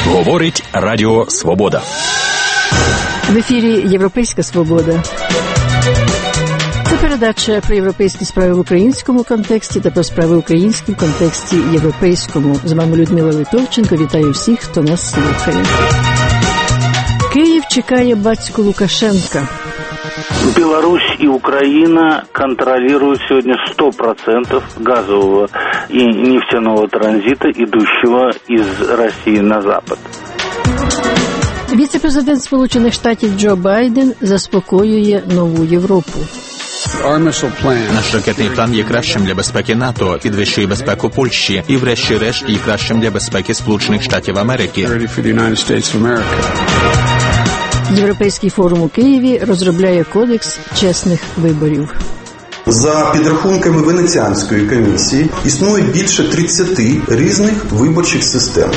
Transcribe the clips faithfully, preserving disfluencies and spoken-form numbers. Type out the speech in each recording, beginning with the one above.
Говорить Радіо Свобода. В ефірі «Європейська свобода». Це передача про європейські справи в українському контексті та про справи українські в контексті європейському. З вами Людмила Литовченко. Вітаю всіх, хто нас слухає. Київ чекає батьку Лукашенка. Беларусь и Украина контролируют сегодня сто процентов газового и нефтяного транзита, идущего из России на Запад. Віце-президент Сполучених Штатів Джо Байден заспокоює нову Європу. Наш ракетний план є кращим для безпеки НАТО, підвищує безпеку Польщі і, врешті-решт, є кращим для безпеки Сполучених Штатів Америки. Європейський форум у Києві розробляє кодекс чесних виборів. За підрахунками Венеціанської комісії, існує більше тридцяти різних виборчих систем.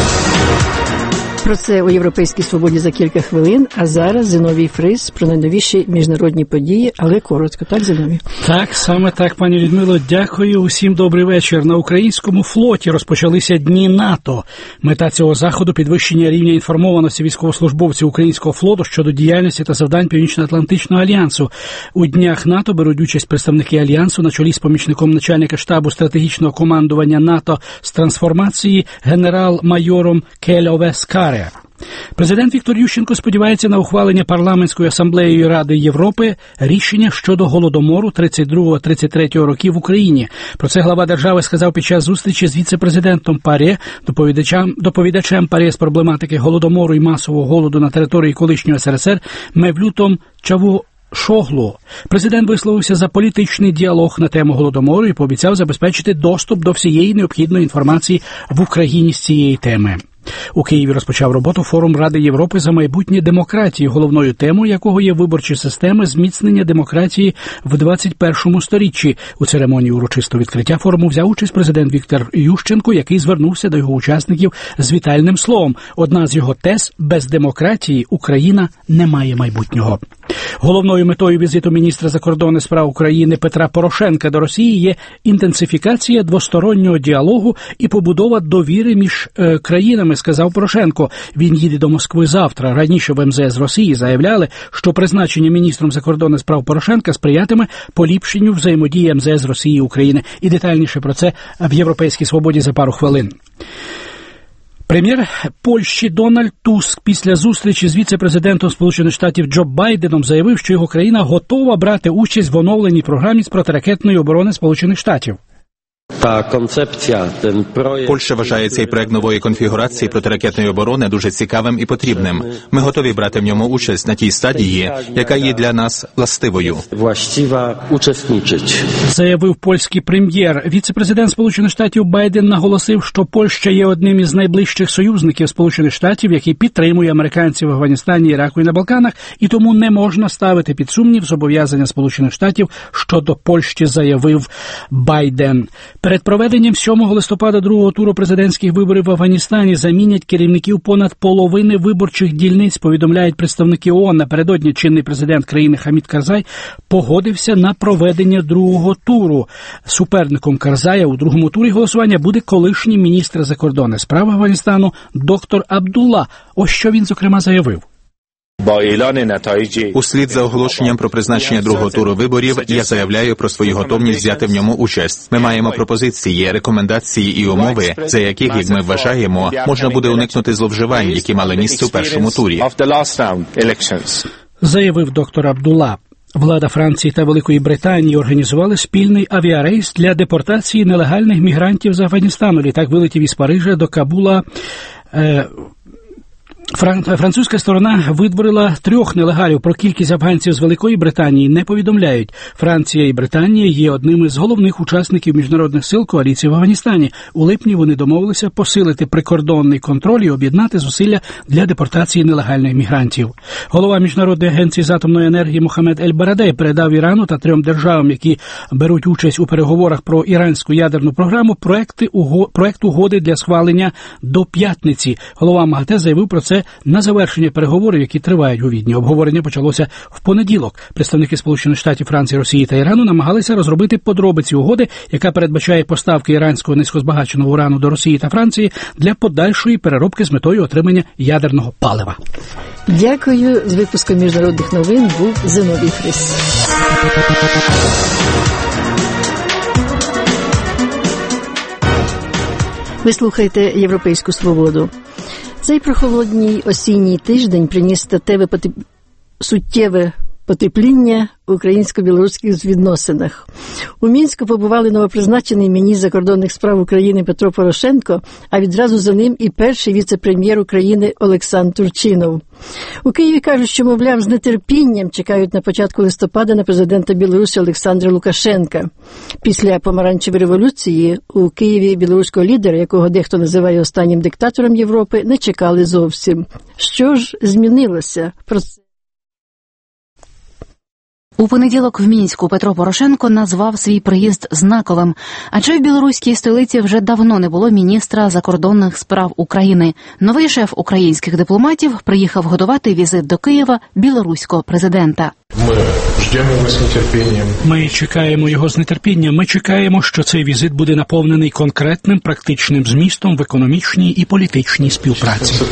Про це у «Європейській свободі» за кілька хвилин, а зараз Зіновій Фрис про найновіші міжнародні події, але коротко. Так, Зіновій? Так, саме так, пані Людмило. Дякую. Усім добрий вечір. На українському флоті розпочалися Дні НАТО. Мета цього заходу – підвищення рівня інформованості військовослужбовців українського флоту щодо діяльності та завдань Північно-Атлантичного альянсу. У Днях НАТО беруть участь представники альянсу на чолі з помічником начальника штабу стратегічного командування НАТО з трансформації генерал-майором Келло Вескаре. Президент Віктор Ющенко сподівається на ухвалення парламентською асамблеєю Ради Європи рішення щодо голодомору тридцять другого - тридцять третього років в Україні. Про це глава держави сказав під час зустрічі з віце-президентом ПАРЄ, доповідачем, доповідачем ПАРЄ з проблематики голодомору і масового голоду на території колишнього ес ер ес ер Мевлютом Чаву Шоглу. Президент висловився за політичний діалог на тему голодомору і пообіцяв забезпечити доступ до всієї необхідної інформації в Україні з цієї теми. У Києві розпочав роботу форум Ради Європи за майбутнє демократії, головною темою якого є виборчі системи зміцнення демократії в двадцять першому сторіччі. У церемонії урочистого відкриття форуму взяв участь президент Віктор Ющенко, який звернувся до його учасників з вітальним словом. Одна з його тез – без демократії Україна не має майбутнього. Головною метою візиту міністра закордонних справ України Петра Порошенка до Росії є інтенсифікація двостороннього діалогу і побудова довіри між е, країнами, сказав Порошенко. Він їде до Москви завтра. Раніше в ем зе ес Росії заявляли, що призначення міністром закордонних справ Порошенка сприятиме поліпшенню взаємодії ем зе ес Росії і України. І детальніше про це в «Європейській свободі» за пару хвилин. Прем'єр Польщі Дональд Туск після зустрічі з віце-президентом Сполучених Штатів Джо Байденом заявив, що його країна готова брати участь в оновленій програмі з протиракетної оборони Сполучених Штатів. Та концепція, ten проєкт... Польща вважає цей проект нової конфігурації протиракетної оборони дуже цікавим і потрібним. Ми готові брати в ньому участь на тій стадії, яка є для нас властивою. Властива учасничить. Заявив польський прем'єр. Віце-президент Сполучених Штатів Байден наголосив, що Польща є одним із найближчих союзників Сполучених Штатів, який підтримує американців в Афганістані, Іраку і на Балканах, і тому не можна ставити під сумнів зобов'язання Сполучених Штатів щодо Польщі, заявив Байден. Перед проведенням сьомого листопада другого туру президентських виборів в Афганістані замінять керівників понад половини виборчих дільниць, повідомляють представники ООН. Напередодні чинний президент країни Хамід Карзай погодився на проведення другого туру. Суперником Карзая у другому турі голосування буде колишній міністр закордонних справ Афганістану доктор Абдулла. Ось що він, зокрема, заявив. Услід за оголошенням про призначення другого туру виборів, я заявляю про свою готовність взяти в ньому участь. Ми маємо пропозиції, рекомендації і умови, за яких, як ми вважаємо, можна буде уникнути зловживань, які мали місце у першому турі. Заявив доктор Абдулла. Влада Франції та Великої Британії організували спільний авіарейс для депортації нелегальних мігрантів з Афганістану. Літак вилетів із Парижа до Кабула. Е- Французька сторона видворила трьох нелегалів. Про кількість афганців з Великої Британії не повідомляють. Франція і Британія є одними з головних учасників міжнародних сил коаліції в Афганістані. У липні вони домовилися посилити прикордонний контроль і об'єднати зусилля для депортації нелегальних мігрантів. Голова Міжнародної агенції з атомної енергії Мохаммед Ель-Барадей передав Ірану та трьом державам, які беруть участь у переговорах про іранську ядерну програму, проекти уго... проект угоди для схвалення до п'ятниці. Голова МАГАТЕ заявив про це це на завершення переговорів, які тривають у Відні. Обговорення почалося в понеділок. Представники Сполучених Штатів, Франції, Росії та Ірану намагалися розробити подробиці угоди, яка передбачає поставки іранського низькозбагаченого урану до Росії та Франції для подальшої переробки з метою отримання ядерного палива. Дякую. З випуском міжнародних новин був Зиновій Фрис. Ви слухаєте «Європейську свободу». Цей прохолодній осінній тиждень приніс статеве потеп... суттєве потепління в українсько-білоруських відносинах. У Мінську побували новопризначений міністр закордонних справ України Петро Порошенко, а відразу за ним і перший віце-прем'єр України Олександр Турчинов. У Києві кажуть, що, мовляв, з нетерпінням чекають на початку листопада на президента Білорусі Олександра Лукашенка. Після помаранчевої революції у Києві білоруського лідера, якого дехто називає останнім диктатором Європи, не чекали зовсім. Що ж змінилося? Про це У понеділок в Мінську Петро Порошенко назвав свій приїзд знаковим, адже в білоруській столиці вже давно не було міністра закордонних справ України. Новий шеф українських дипломатів приїхав готувати візит до Києва білоруського президента. Ми чекаємо його з нетерпінням. Ми чекаємо його з нетерпінням. Ми чекаємо, що цей візит буде наповнений конкретним практичним змістом в економічній і політичній співпраці.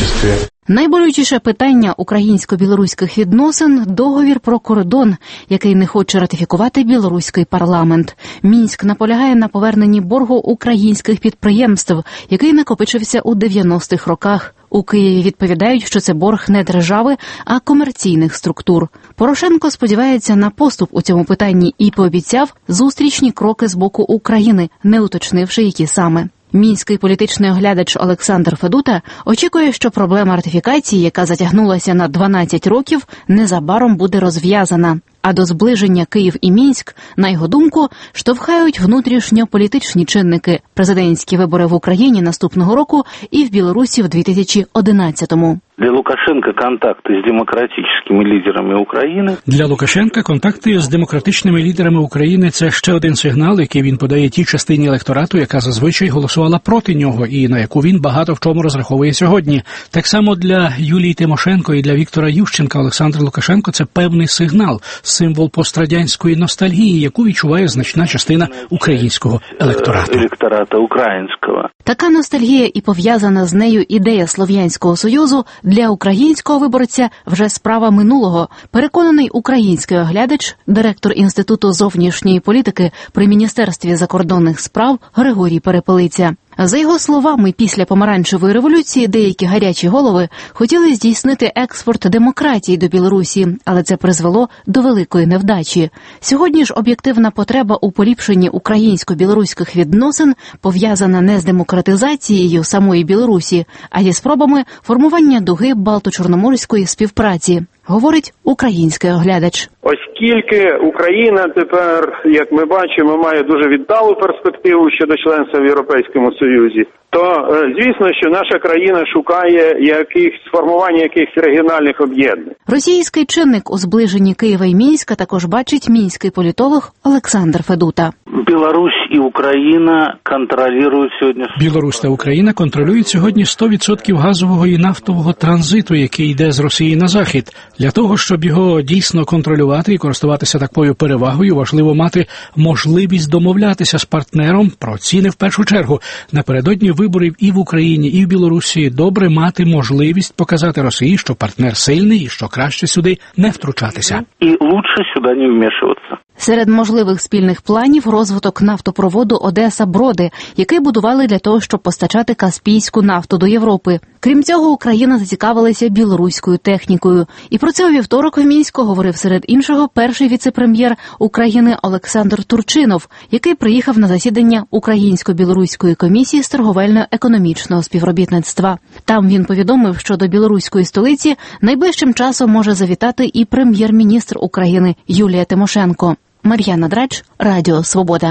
Найболючіше питання українсько-білоруських відносин – договір про кордон, який не хоче ратифікувати білоруський парламент. Мінськ наполягає на поверненні боргу українських підприємств, який накопичився у дев'яностих роках. У Києві відповідають, що це борг не держави, а комерційних структур. Порошенко сподівається на поступ у цьому питанні і пообіцяв зустрічні кроки з боку України, не уточнивши, які саме. Мінський політичний оглядач Олександр Федута очікує, що проблема ратифікації, яка затягнулася на дванадцять років, незабаром буде розв'язана. А до зближення Київ і Мінськ, на його думку, штовхають внутрішньополітичні чинники – президентські вибори в Україні наступного року і в Білорусі в дві тисячі одинадцятому. Для Лукашенка контакти з демократичними лідерами України. Для Лукашенка контакти з демократичними лідерами України – це ще один сигнал, який він подає тій частині електорату, яка зазвичай голосувала проти нього і на яку він багато в чому розраховує сьогодні. Так само для Юлії Тимошенко і для Віктора Ющенка Олександр Лукашенко – це певний сигнал, символ пострадянської ностальгії, яку відчуває значна частина українського електорату. Електората українського. Така ностальгія і пов'язана з нею ідея Слов'янського Союзу для українського виборця вже справа минулого. Переконаний український оглядач, директор Інституту зовнішньої політики при Міністерстві закордонних справ Григорій Перепелиця. За його словами, після помаранчевої революції деякі гарячі голови хотіли здійснити експорт демократії до Білорусі, але це призвело до великої невдачі. Сьогодні ж об'єктивна потреба у поліпшенні українсько-білоруських відносин пов'язана не з демократизацією самої Білорусі, а зі спробами формування дуги Балто-Чорноморської співпраці, говорить український оглядач. Оскільки Україна тепер, як ми бачимо, має дуже віддалу перспективу щодо членства в Європейському Союзі, то, звісно, що наша країна шукає якихось формування якихось регіональних об'єднань. Російський чинник у зближенні Києва і Мінська також бачить мінський політолог Олександр Федута. Білорусь і Україна контролюють сьогодні... Білорусь та Україна контролюють сьогодні сто відсотків газового і нафтового транзиту, який йде з Росії на Захід. Для того, щоб його дійсно контролювати і користуватися такою перевагою, важливо мати можливість домовлятися з партнером про ціни в першу чергу. Напередодні виборів і в Україні, і в Білорусі добре мати можливість показати Росії, що партнер сильний і що краще сюди не втручатися. І лучше сюди не вмішуватися. Серед можливих спільних планів – розвиток нафтопроводу Одеса-Броди, який будували для того, щоб постачати каспійську нафту до Європи. Крім цього, Україна зацікавилася білоруською технікою. І про це у вівторок в Мінську говорив серед іншого перший віце-прем'єр України Олександр Турчинов, який приїхав на засідання Українсько-білоруської комісії з торговельно-економічного співробітництва. Там він повідомив, що до білоруської столиці найближчим часом може завітати і прем'єр-міністр України Юлія Тимошенко. Мар'яна Драч, Радіо Свобода.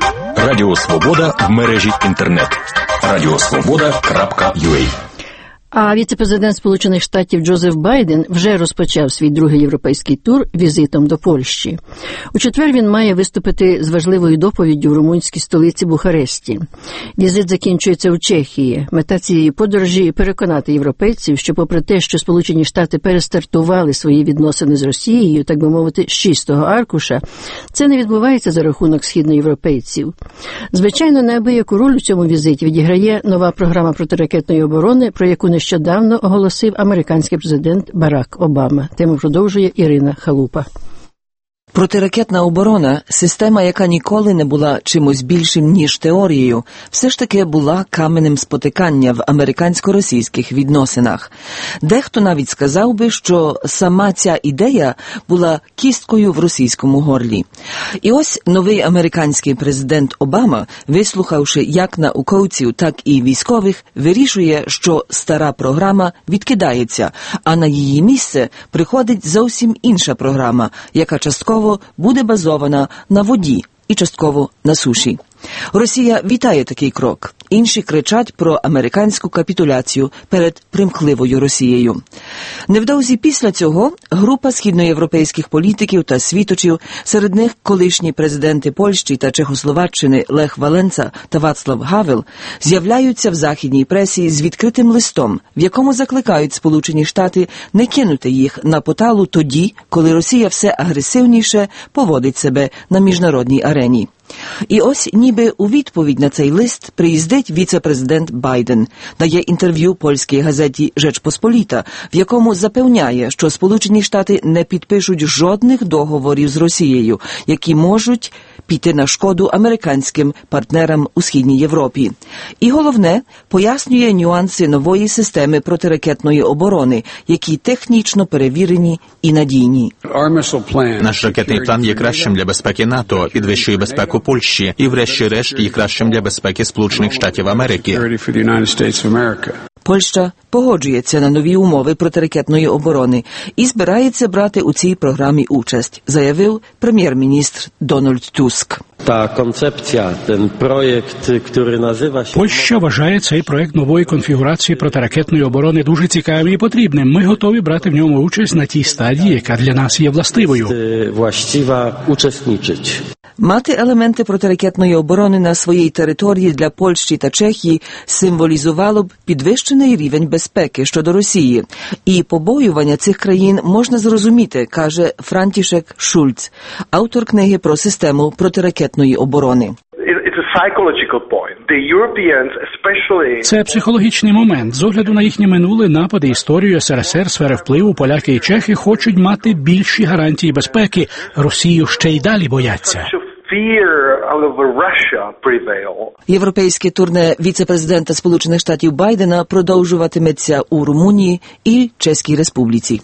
Радіо Свобода в мережі інтернет. радіосвобода крапка ю а. А віце-президент Сполучених Штатів Джозеф Байден вже розпочав свій другий європейський тур візитом до Польщі. У четвер він має виступити з важливою доповіддю в румунській столиці Бухаресті. Візит закінчується у Чехії. Мета цієї подорожі – переконати європейців, що попри те, що Сполучені Штати перестартували свої відносини з Росією, так би мовити, з чистого аркуша, це не відбувається за рахунок східноєвропейців. Звичайно, неабияку роль у цьому візиті відіграє нова програма протиракетної оборони, про яку нещодавно оголосив американський президент Барак Обама. Тему продовжує Ірина Халупа. Протиракетна оборона – система, яка ніколи не була чимось більшим, ніж теорією, все ж таки була каменем спотикання в американсько-російських відносинах. Дехто навіть сказав би, що сама ця ідея була кісткою в російському горлі. І ось новий американський президент Обама, вислухавши як науковців, так і військових, вирішує, що стара програма відкидається, а на її місце приходить зовсім інша програма, яка частково буде базована на воді і частково на суші. Росія вітає такий крок. Інші кричать про американську капітуляцію перед примхливою Росією. Невдовзі після цього група східноєвропейських політиків та світочів, серед них колишні президенти Польщі та Чехословаччини Лех Валенса та Вацлав Гавел, з'являються в західній пресі з відкритим листом, в якому закликають Сполучені Штати не кинути їх на поталу тоді, коли Росія все агресивніше поводить себе на міжнародній арені. І ось ніби у відповідь на цей лист приїздить віце-президент Байден, дає інтерв'ю польській газеті «Жечпосполіта», в якому запевняє, що Сполучені Штати не підпишуть жодних договорів з Росією, які можуть піти на шкоду американським партнерам у Східній Європі. І головне, пояснює нюанси нової системи протиракетної оборони, які технічно перевірені і надійні. Наш ракетний план є кращим для безпеки НАТО, підвищує безпеку Польщі і, врешті-решт, є кращим для безпеки Сполучених Штатів Америки. Польща погоджується на нові умови протиракетної оборони і збирається брати у цій програмі участь, заявив прем'єр-міністр Дональд Туск. Та концепція, ten проєкт, який називається... Польща вважає цей проект нової конфігурації протиракетної оборони дуже цікавим і потрібним. Ми готові брати в ньому участь на тій стадії, яка для нас є властивою. Властива учасничить. Мати елементи протиракетної оборони на своїй території для Польщі та Чехії символізувало б підвищений рівень безпеки щодо Росії. І побоювання цих країн можна зрозуміти, каже Франтішек Шульц, автор книги про систему протиракетної оборони. Це психологічний момент. З огляду на їхнє минуле, напади, історію ес ер ес ер, сфери впливу, поляки і чехи хочуть мати більші гарантії безпеки. Росію ще й далі бояться. Європейське турне віце-президента Сполучених Штатів Байдена продовжуватиметься у Румунії і Чеській Республіці.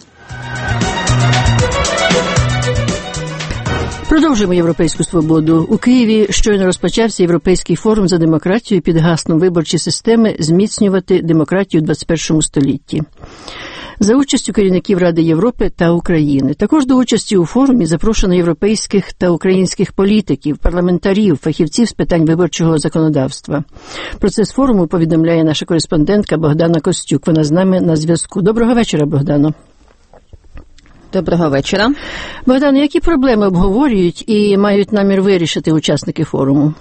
Продовжуємо європейську свободу. У Києві щойно розпочався Європейський форум за демократію під гаслом виборчі системи «Зміцнювати демократію у двадцять першому столітті». За участю керівників Ради Європи та України. Також до участі у форумі запрошено європейських та українських політиків, парламентарів, фахівців з питань виборчого законодавства. Процес форуму повідомляє наша кореспондентка Богдана Костюк. Вона з нами на зв'язку. Доброго вечора, Богдано. Доброго вечора. Богдан, які проблеми обговорюють і мають намір вирішити учасники форуму?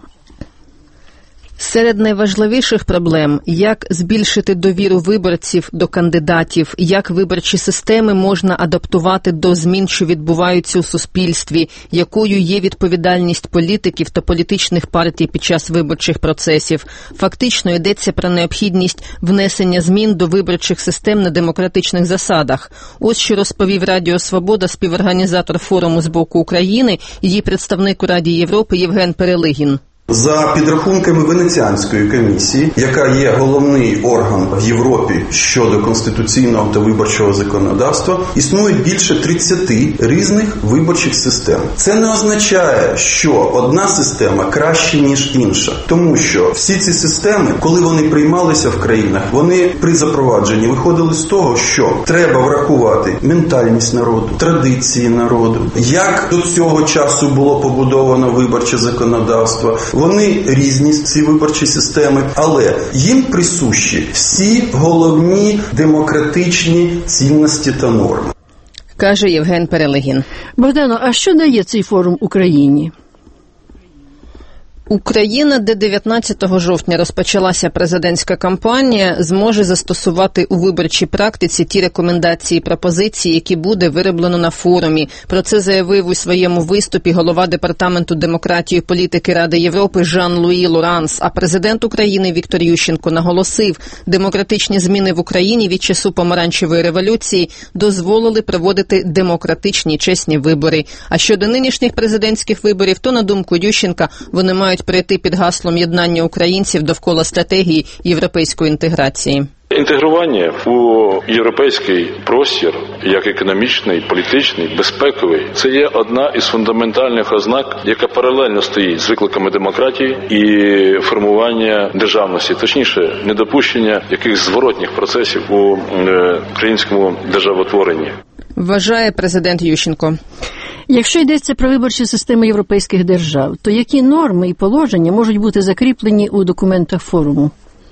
Серед найважливіших проблем – як збільшити довіру виборців до кандидатів, як виборчі системи можна адаптувати до змін, що відбуваються у суспільстві, якою є відповідальність політиків та політичних партій під час виборчих процесів. Фактично йдеться про необхідність внесення змін до виборчих систем на демократичних засадах. Ось що розповів Радіо Свобода співорганізатор форуму з боку України, її представник у Раді Європи Євген Перелигін. За підрахунками Венеціанської комісії, яка є головний орган в Європі щодо конституційного та виборчого законодавства, існує більше тридцяти різних виборчих систем. Це не означає, що одна система краще, ніж інша. Тому що всі ці системи, коли вони приймалися в країнах, вони при запровадженні виходили з того, що треба врахувати ментальність народу, традиції народу, як до цього часу було побудовано виборче законодавство, Вони різні, ці виборчі системи, але їм присущі всі головні демократичні цінності та норми. Каже Євген Перелегін. Богдано, а що дає цей форум Україні? Україна, де дев'ятнадцятого жовтня розпочалася президентська кампанія, зможе застосувати у виборчій практиці ті рекомендації і пропозиції, які буде вироблено на форумі. Про це заявив у своєму виступі голова Департаменту демократії і політики Ради Європи Жан-Луї Лоранс. А президент України Віктор Ющенко наголосив, демократичні зміни в Україні від часу помаранчевої революції дозволили проводити демократичні чесні вибори. А щодо нинішніх президентських виборів, то, на думку Ющенка, вони мають прийти під гаслом єднання українців довкола стратегії європейської інтеграції. Інтегрування у європейський простір, як економічний, політичний, безпековий, це є одна із фундаментальних ознак, яка паралельно стоїть з викликами демократії і формування державності, точніше, недопущення якихось зворотних процесів у українському державотворенні. Вважає президент Ющенко. Якщо йдеться про виборчі системи європейських держав, то які норми і положення можуть бути закріплені у документах форуму?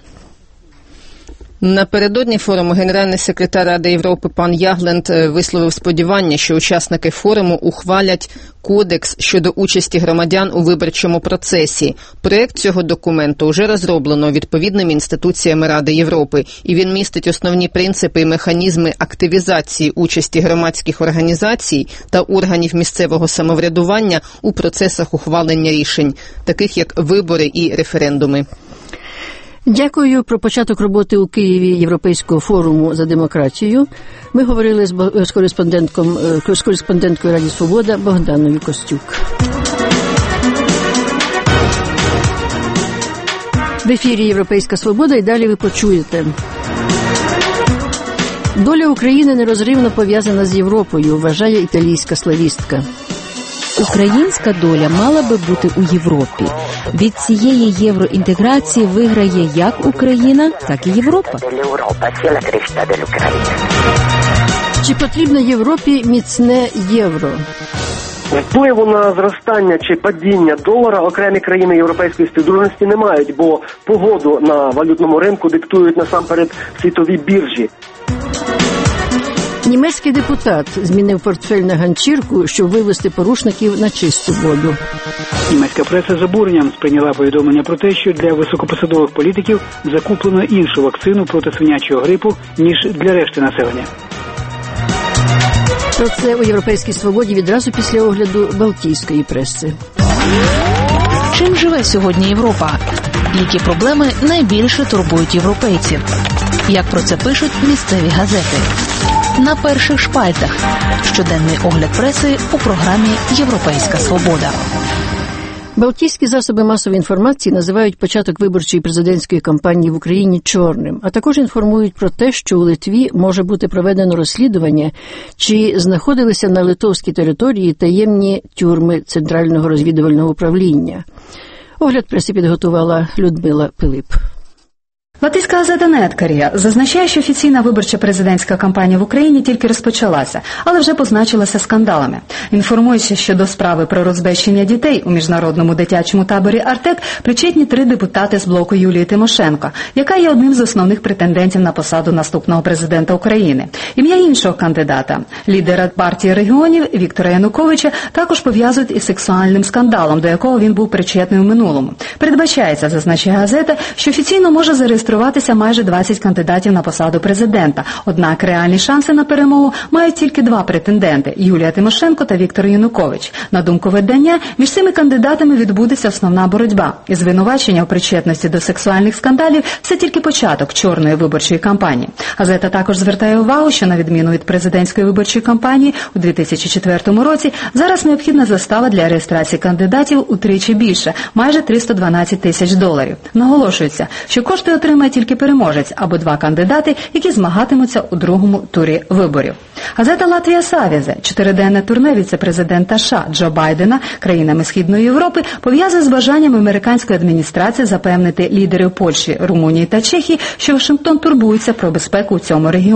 Напередодні форуму генеральний секретар Ради Європи пан Ягленд висловив сподівання, що учасники форуму ухвалять кодекс щодо участі громадян у виборчому процесі. Проєкт цього документу вже розроблено відповідними інституціями Ради Європи, і він містить основні принципи і механізми активізації участі громадських організацій та органів місцевого самоврядування у процесах ухвалення рішень, таких як вибори і референдуми. Дякую. Про початок роботи у Києві Європейського форуму за демократію ми говорили з кореспондентком, з кореспонденткою Раді Свобода Богданою Костюк. В ефірі Європейська Свобода, і далі ви почуєте. Доля України нерозривно пов'язана з Європою, вважає італійська славістка. Українська доля мала би бути у Європі. Від цієї євроінтеграції виграє як Україна, так і Європа. Чи потрібно Європі міцне євро? Впливу на зростання чи падіння долара окремі країни європейської співдружності не мають, бо погоду на валютному ринку диктують насамперед світові біржі. Німецький депутат змінив портфель на ганчірку, щоб вивести порушників на чисту воду. Німецька преса з обуренням сприйняла повідомлення про те, що для високопосадових політиків закуплено іншу вакцину проти свинячого грипу, ніж для решти населення. Про це у Європейській Свободі відразу після огляду балтійської преси. Чим живе сьогодні Європа? Які проблеми найбільше турбують європейців? Як про це пишуть місцеві газети? На перших шпальтах. Щоденний огляд преси у програмі «Європейська Свобода». Балтійські засоби масової інформації називають початок виборчої президентської кампанії в Україні чорним, а також інформують про те, що у Литві може бути проведено розслідування, чи знаходилися на литовській території таємні тюрми Центрального розвідувального управління. Огляд преси підготувала Людмила Пилип. Латиська газета «Неткарія» зазначає, що офіційна виборча президентська кампанія в Україні тільки розпочалася, але вже позначилася скандалами. Інформуючи щодо справи про розбещення дітей у міжнародному дитячому таборі «Артек», причетні три депутати з блоку Юлії Тимошенко, яка є одним з основних претендентів на посаду наступного президента України. Ім'я іншого кандидата, лідера партії регіонів Віктора Януковича, також пов'язують із сексуальним скандалом, до якого він був причетний у минулому. Передбачається, зазначає газета, що офіційно може зареєструватися майже двадцять кандидатів на посаду президента. Однак реальні шанси на перемогу мають тільки два претенденти – Юлія Тимошенко та Віктор Янукович. На думку видання, між цими кандидатами відбудеться основна боротьба. І звинувачення у причетності до сексуальних скандалів – це тільки початок чорної виборчої кампанії. Газета також звертає увагу, що на відміну від президентської виборчої кампанії у дві тисячі четвертому році, зараз необхідна застава для реєстрації кандидатів утричі більше – майже триста дванадцять тисяч доларів. Наголошується, що кошти отримає тільки переможець або два кандидати, які змагатимуться у другому турі виборів. Газета «Латвія Савізе» чотириденне турне віце-президента США Джо Байдена країнами Східної Європи пов'язує з бажанням американської адміністрації запевнити лідерів Польщі, Румунії та Чехії, що Вашингтон турбується про безпеку у цьому регіоні.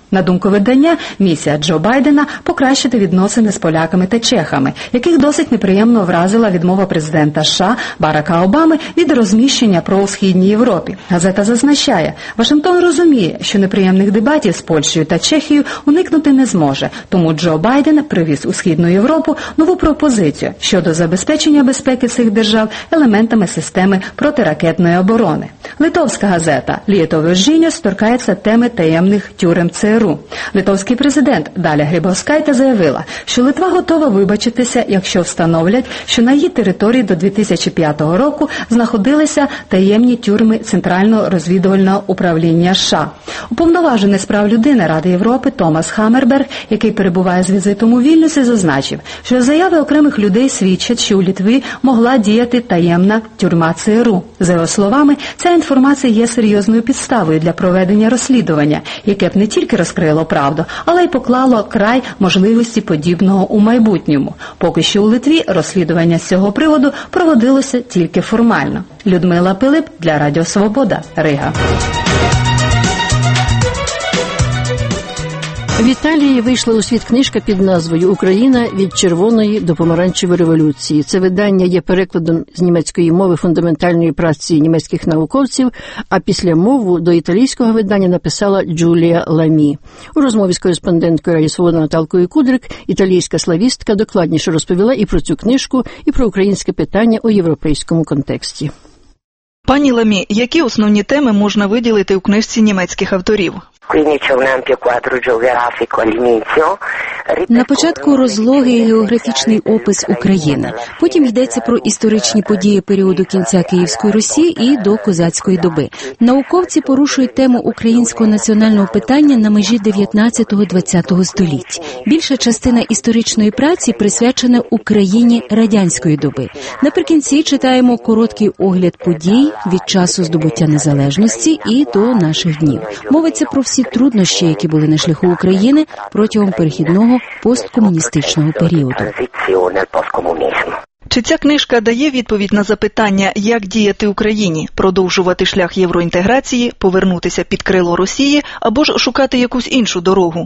На думку видання, місія Джо Байдена – покращити відносини з поляками та чехами, яких досить неприємно вразила відмова президента США Барака Обами від розміщення ПРО у Східній Європі. Газета зазначає, Вашингтон розуміє, що неприємних дебатів з Польщею та Чехією уникнути не зможе, тому Джо Байден привіз у Східну Європу нову пропозицію щодо забезпечення безпеки цих держав елементами системи протиракетної оборони. Литовська газета «Лієтове Жіньо» торкається теми таємних тюрем ЦРУ. Литовський президент Даля Грибовскайта заявила, що Литва готова вибачитися, якщо встановлять, що на її території до дві тисячі п'ятого року знаходилися таємні тюрми Центрального розвідувального управління США. Уповноважений з прав людини Ради Європи Томас Хаммерберг, який перебуває з візитом у Вільнюсі, зазначив, що заяви окремих людей свідчать, що у Литві могла діяти таємна тюрма ЦРУ. За його словами, ця інформація є серйозною підставою для проведення розслідування, яке б не тільки розкрило правду, але й поклало край можливості подібного у майбутньому. Поки що у Литві розслідування з цього приводу проводилося тільки формально. Людмила Пилип для Радіо Свобода, Рига. В Італії вийшла у світ книжка під назвою «Україна від червоної до помаранчевої революції». Це видання є перекладом з німецької мови фундаментальної праці німецьких науковців, а після мову до італійського видання написала Джулія Ламі. У розмові з кореспонденткою Радіо Свобода Наталкою Кудрик італійська славістка докладніше розповіла і про цю книжку, і про українське питання у європейському контексті. Пані Ламі, які основні теми можна виділити у книжці німецьких авторів? На початку розлогий географічний опис України. Потім йдеться про історичні події періоду кінця Київської Русі і до козацької доби. Науковці порушують тему українського національного питання на межі дев'ятнадцятого-двадцятого століть. Більша частина історичної праці присвячена Україні радянської доби. Наприкінці читаємо короткий огляд подій від часу здобуття незалежності і до наших днів. Мовиться про всі труднощі, які були на шляху України протягом перехідного посткомуністичного періоду. Чи ця книжка дає відповідь на запитання, як діяти Україні, продовжувати шлях євроінтеграції, повернутися під крило Росії або ж шукати якусь іншу дорогу?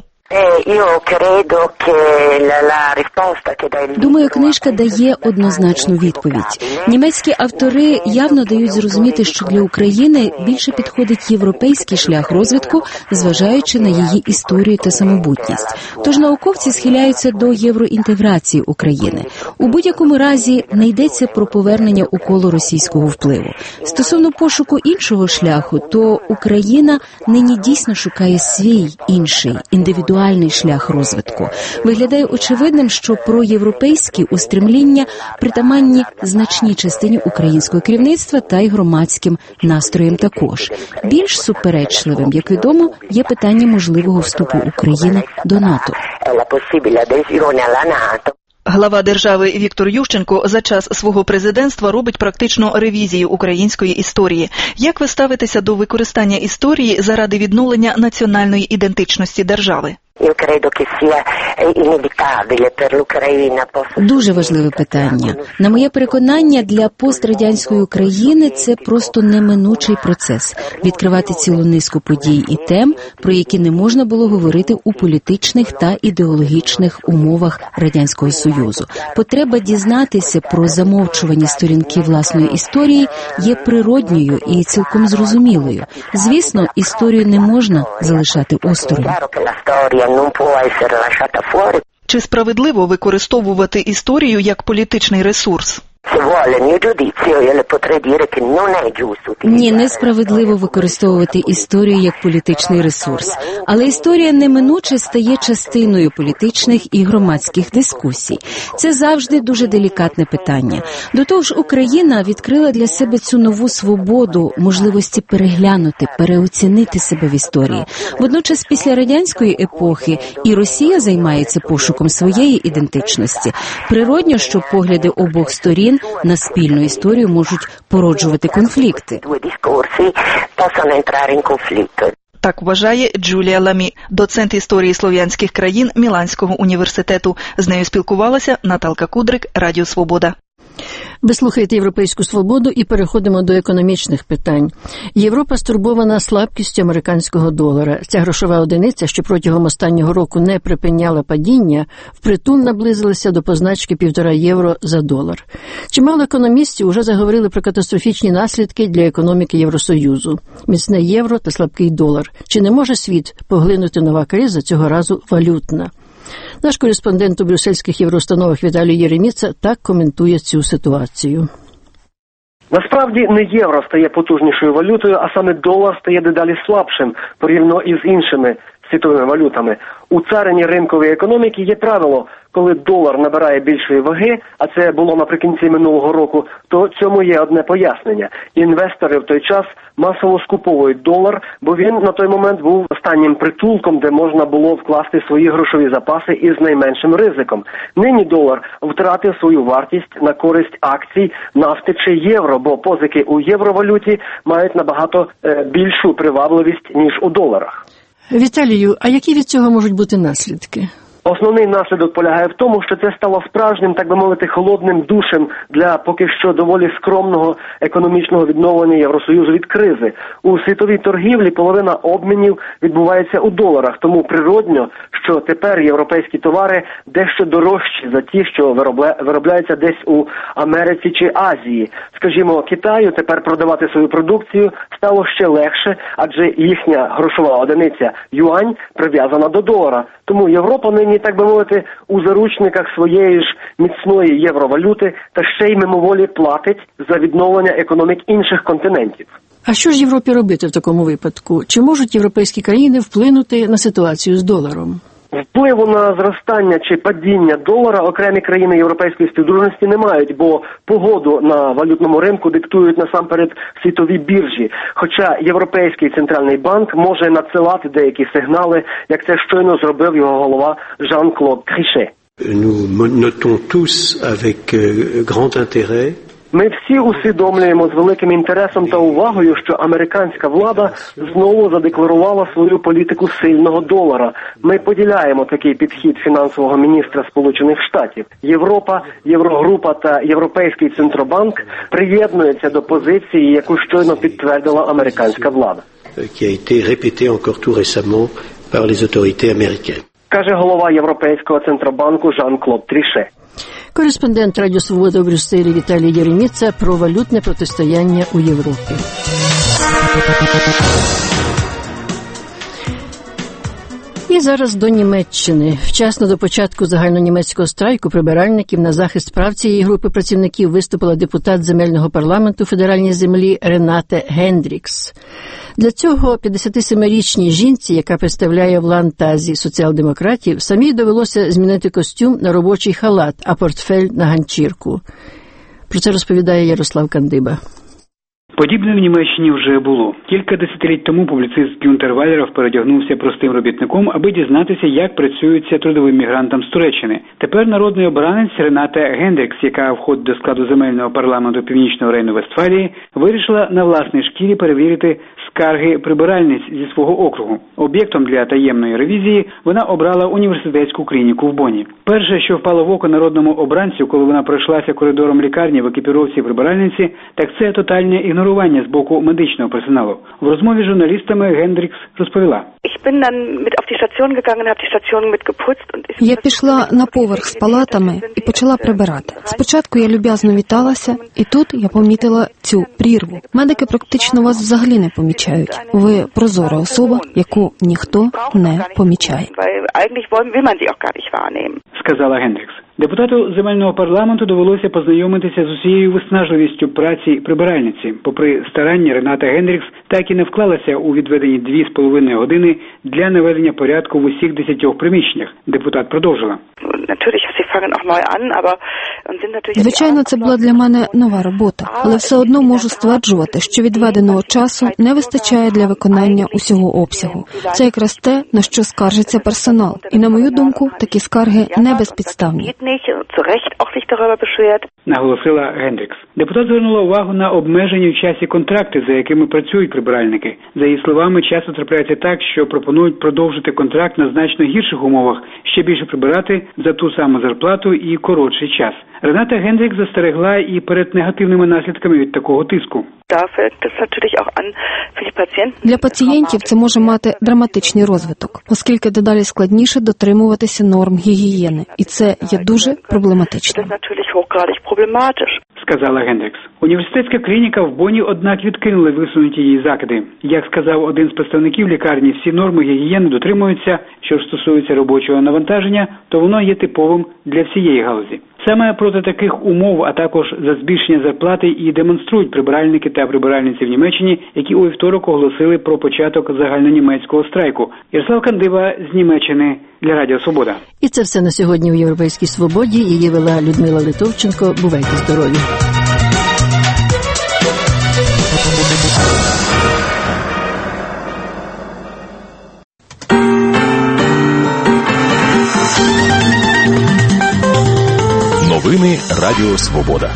Думаю, книжка дає однозначну відповідь. Німецькі автори явно дають зрозуміти, що для України більше підходить європейський шлях розвитку, зважаючи на її історію та самобутність. Тож науковці схиляються до євроінтеграції України. У будь-якому разі не йдеться про повернення у коло російського впливу. Стосовно пошуку іншого шляху, то Україна нині дійсно шукає свій інший, індивідуальний шлях розвитку. Виглядає очевидним, що проєвропейські устремління притаманні значній частині українського керівництва та й громадським настроям також. Більш суперечливим, як відомо, є питання можливого вступу України до НАТО. Глава держави Віктор Ющенко за час свого президентства робить практично ревізію української історії. Як ви ставитеся до використання історії заради відновлення національної ідентичності держави? Дуже важливе питання. На моє переконання, для пострадянської України це просто неминучий процес – відкривати цілу низку подій і тем, про які не можна було говорити у політичних та ідеологічних умовах Радянського Союзу. Потреба дізнатися про замовчувані сторінки власної історії є природньою і цілком зрозумілою. Звісно, історію не можна залишати осторонь. Чи справедливо використовувати історію як політичний ресурс? Ні, несправедливо використовувати історію як політичний ресурс. Але історія неминуче стає частиною політичних і громадських дискусій. Це завжди дуже делікатне питання. До того ж, Україна відкрила для себе цю нову свободу, можливості переглянути, переоцінити себе в історії. Водночас, після радянської епохи і Росія займається пошуком своєї ідентичності. Природньо, що погляди обох сторін на спільну історію можуть породжувати конфлікти. Так вважає Джулія Ламі, доцент історії слов'янських країн Міланського університету. З нею спілкувалася Наталка Кудрик, Радіо Свобода. Ви слухаєте «Європейську свободу» і переходимо до економічних питань. Європа стурбована слабкістю американського долара. Ця грошова одиниця, що протягом останнього року не припиняла падіння, впритул наблизилася до позначки півтора євро за долар. Чимало економістів уже заговорили про катастрофічні наслідки для економіки Євросоюзу. Міцне євро та слабкий долар. Чи не може світ поглинути нова криза, цього разу валютна? Наш кореспондент у брюссельських євроустановах Віталій Єреміца так коментує цю ситуацію. Насправді не євро стає потужнішою валютою, а саме долар стає дедалі слабшим порівняно із іншими світовими валютами. У царині ринкової економіки є правило: коли долар набирає більшої ваги, а це було наприкінці минулого року, то цьому є одне пояснення. Інвестори в той час масово скуповують долар, бо він на той момент був останнім притулком, де можна було вкласти свої грошові запаси із найменшим ризиком. Нині долар втратив свою вартість на користь акцій, нафти чи євро, бо позики у євровалюті мають набагато е, більшу привабливість, ніж у доларах. Віталію, а які від цього можуть бути наслідки? Основний наслідок полягає в тому, що це стало справжнім, так би мовити, холодним душем для поки що доволі скромного економічного відновлення Євросоюзу від кризи. У світовій торгівлі половина обмінів відбувається у доларах, тому природньо, що тепер європейські товари дещо дорожчі за ті, що виробля... виробляються десь у Америці чи Азії. Скажімо, Китаю тепер продавати свою продукцію стало ще легше, адже їхня грошова одиниця юань прив'язана до долара. Тому Європа нині, так би мовити, у заручниках своєї ж міцної євровалюти та ще й мимоволі платить за відновлення економік інших континентів. А що ж Європі робити в такому випадку? Чи можуть європейські країни вплинути на ситуацію з доларом? Впливу на зростання чи падіння долара окремі країни Європейської співдружності не мають, бо погоду на валютному ринку диктують насамперед світові біржі. Хоча Європейський центральний банк може надсилати деякі сигнали, як це щойно зробив його голова Жан-Клод Трише. Nous notons tous avec grand intérêt. Ми всі усвідомлюємо з великим інтересом та увагою, що американська влада знову задекларувала свою політику сильного долара. Ми поділяємо такий підхід фінансового міністра Сполучених Штатів. Європа, Єврогрупа та Європейський Центробанк приєднуються до позиції, яку щойно підтвердила американська влада. Qui a été répété encore tout récemment par les autorités américaines. Каже голова Європейського Центробанку Жан-Клод Тріше. Кореспондент Радіо Свобода в Брюсселі Віталій Єреміца про валютне протистояння у Європі. І зараз до Німеччини. Вчасно до початку загальнонімецького страйку прибиральників на захист прав цієї групи працівників виступила депутат земельного парламенту федеральній землі Ренате Гендрікс. Для цього п'ятдесятисемирічній жінці, яка представляє в Ландтазі соціал-демократів, самій довелося змінити костюм на робочий халат, а портфель на ганчірку. Про це розповідає Ярослав Кандиба. Подібне в Німеччині вже було. Кілька десятиліть тому публіцист Гюнтер Валеров передягнувся простим робітником, аби дізнатися, як працюється трудовим мігрантам з Туреччини. Тепер народний обранець Ренате Гендрікс, яка входить до складу земельного парламенту Північного Рейну-Вестфалії, вирішила на власній шкірі перевірити скарги прибиральниць зі свого округу. Об'єктом для таємної ревізії вона обрала університетську клініку в Бонні. Перше, що впало в око народному обранцю, коли вона пройшлася коридором лікарні в екіпіровці прибиральниці, так це тотальне ігнорування з боку медичного персоналу. В розмові з журналістами Гендрікс розповіла. Я пішла на поверх з палатами і почала прибирати. Спочатку я люб'язно віталася, і тут я помітила цю прірву. Медики практично вас взагалі не помічають. Ви прозора особа, яку ніхто не помічає. Сказала Гендрікс. Депутату земельного парламенту довелося познайомитися з усією виснажливістю праці прибиральниці. Попри старання, Рената Гендрікс так і не вклалася у відведені дві з половиною години для наведення порядку в усіх десятьох приміщеннях. Депутат продовжила. Звичайно, це була для мене нова робота, але все одно можу стверджувати, що відведеного часу не вистачає для виконання усього обсягу. Це якраз те, на що скаржиться персонал. І, на мою думку, такі скарги не безпідставні. Наголосила Гендрікс. Депутат звернула увагу на обмежені в часі контракти, за якими працюють прибиральники. За її словами, часто трапляється так, що пропонують продовжити контракт на значно гірших умовах, ще більше прибирати за ту саму зарплату, зарплату і коротший час. Рената Гендрік застерегла і перед негативними наслідками від такого тиску. Для пацієнтів це може мати драматичний розвиток, оскільки дедалі складніше дотримуватися норм гігієни. І це є дуже проблематично. Сказала Гендрікс. Університетська клініка в Бонні, однак, відкинули висунуті її закиди. Як сказав один з представників лікарні, всі норми гігієни дотримуються. Що ж стосується робочого навантаження, то воно є типовим для всієї галузі. Саме проти таких умов, а також за збільшення зарплати і демонструють прибиральники та прибиральниці в Німеччині, які у вівторок оголосили про початок загальнонімецького страйку. Ярослав Кандива з Німеччини для Радіо Свобода. І це все на сьогодні у Європейській Свободі. Її вела Людмила Литовченко. Бувайте здорові. Новини Радіо Свобода.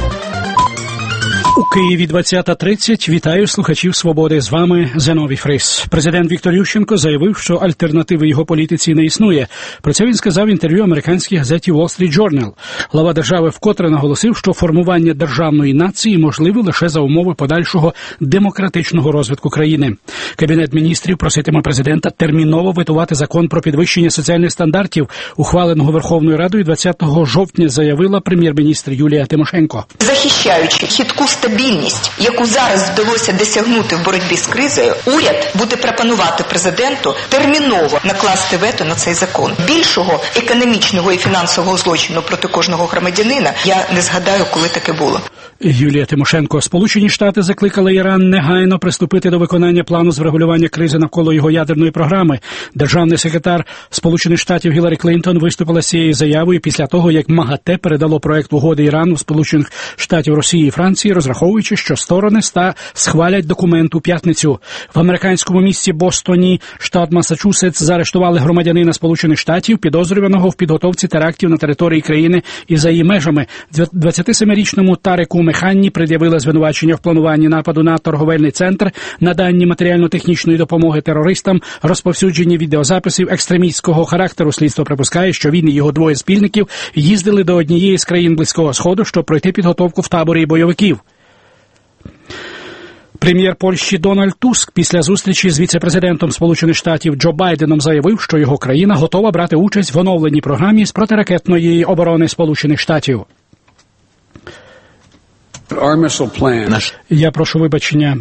У Києві двадцята тридцять. Вітаю слухачів «Свободи». З вами Зиновій Фрис. Президент Віктор Ющенко заявив, що альтернативи його політиці не існує. Про це він сказав в інтерв'ю американській газеті Wall Street Journal. Глава держави вкотре наголосив, що формування державної нації можливе лише за умови подальшого демократичного розвитку країни. Кабінет міністрів проситиме президента терміново ветувати закон про підвищення соціальних стандартів, ухваленого Верховною Радою двадцятого жовтня, заявила прем'єр-міністр Юлія Тимошенко. Захищаючи хитку стабільність, яку зараз вдалося досягнути в боротьбі з кризою, уряд буде пропонувати президенту терміново накласти вето на цей закон. Більшого економічного і фінансового злочину проти кожного громадянина я не згадаю, коли таке було. Юлія Тимошенко. Сполучені Штати закликали Іран негайно приступити до виконання плану з врегулювання кризи навколо його ядерної програми. Державний секретар Сполучених Штатів Гіларі Клінтон виступила з цією заявою після того, як МАГАТЕ передало проект угоди Ірану, Сполучених Штатів, Росії і Франції, розраховуючи, що сторони ста схвалять документ у п'ятницю. В американському місті Бостоні, штат Масачусетс, заарештували громадянина Сполучених Штатів, підозрюваного в підготовці терактів на території країни і за її межами. двадцятисемирічному Тареку Механні пред'явили звинувачення в плануванні нападу на торговельний центр, наданні матеріально-технічної допомоги терористам, розповсюдженні відеозаписів екстремістського характеру. Слідство припускає, що він і його двоє спільників їздили до однієї з країн Близького Сходу, щоб пройти підготовку в таборі бойовиків. Прем'єр Польщі Дональд Туск після зустрічі з віце-президентом Сполучених Штатів Джо Байденом заявив, що його країна готова брати участь в оновленій програмі з протиракетної оборони Сполучених Штатів. Я прошу вибачення.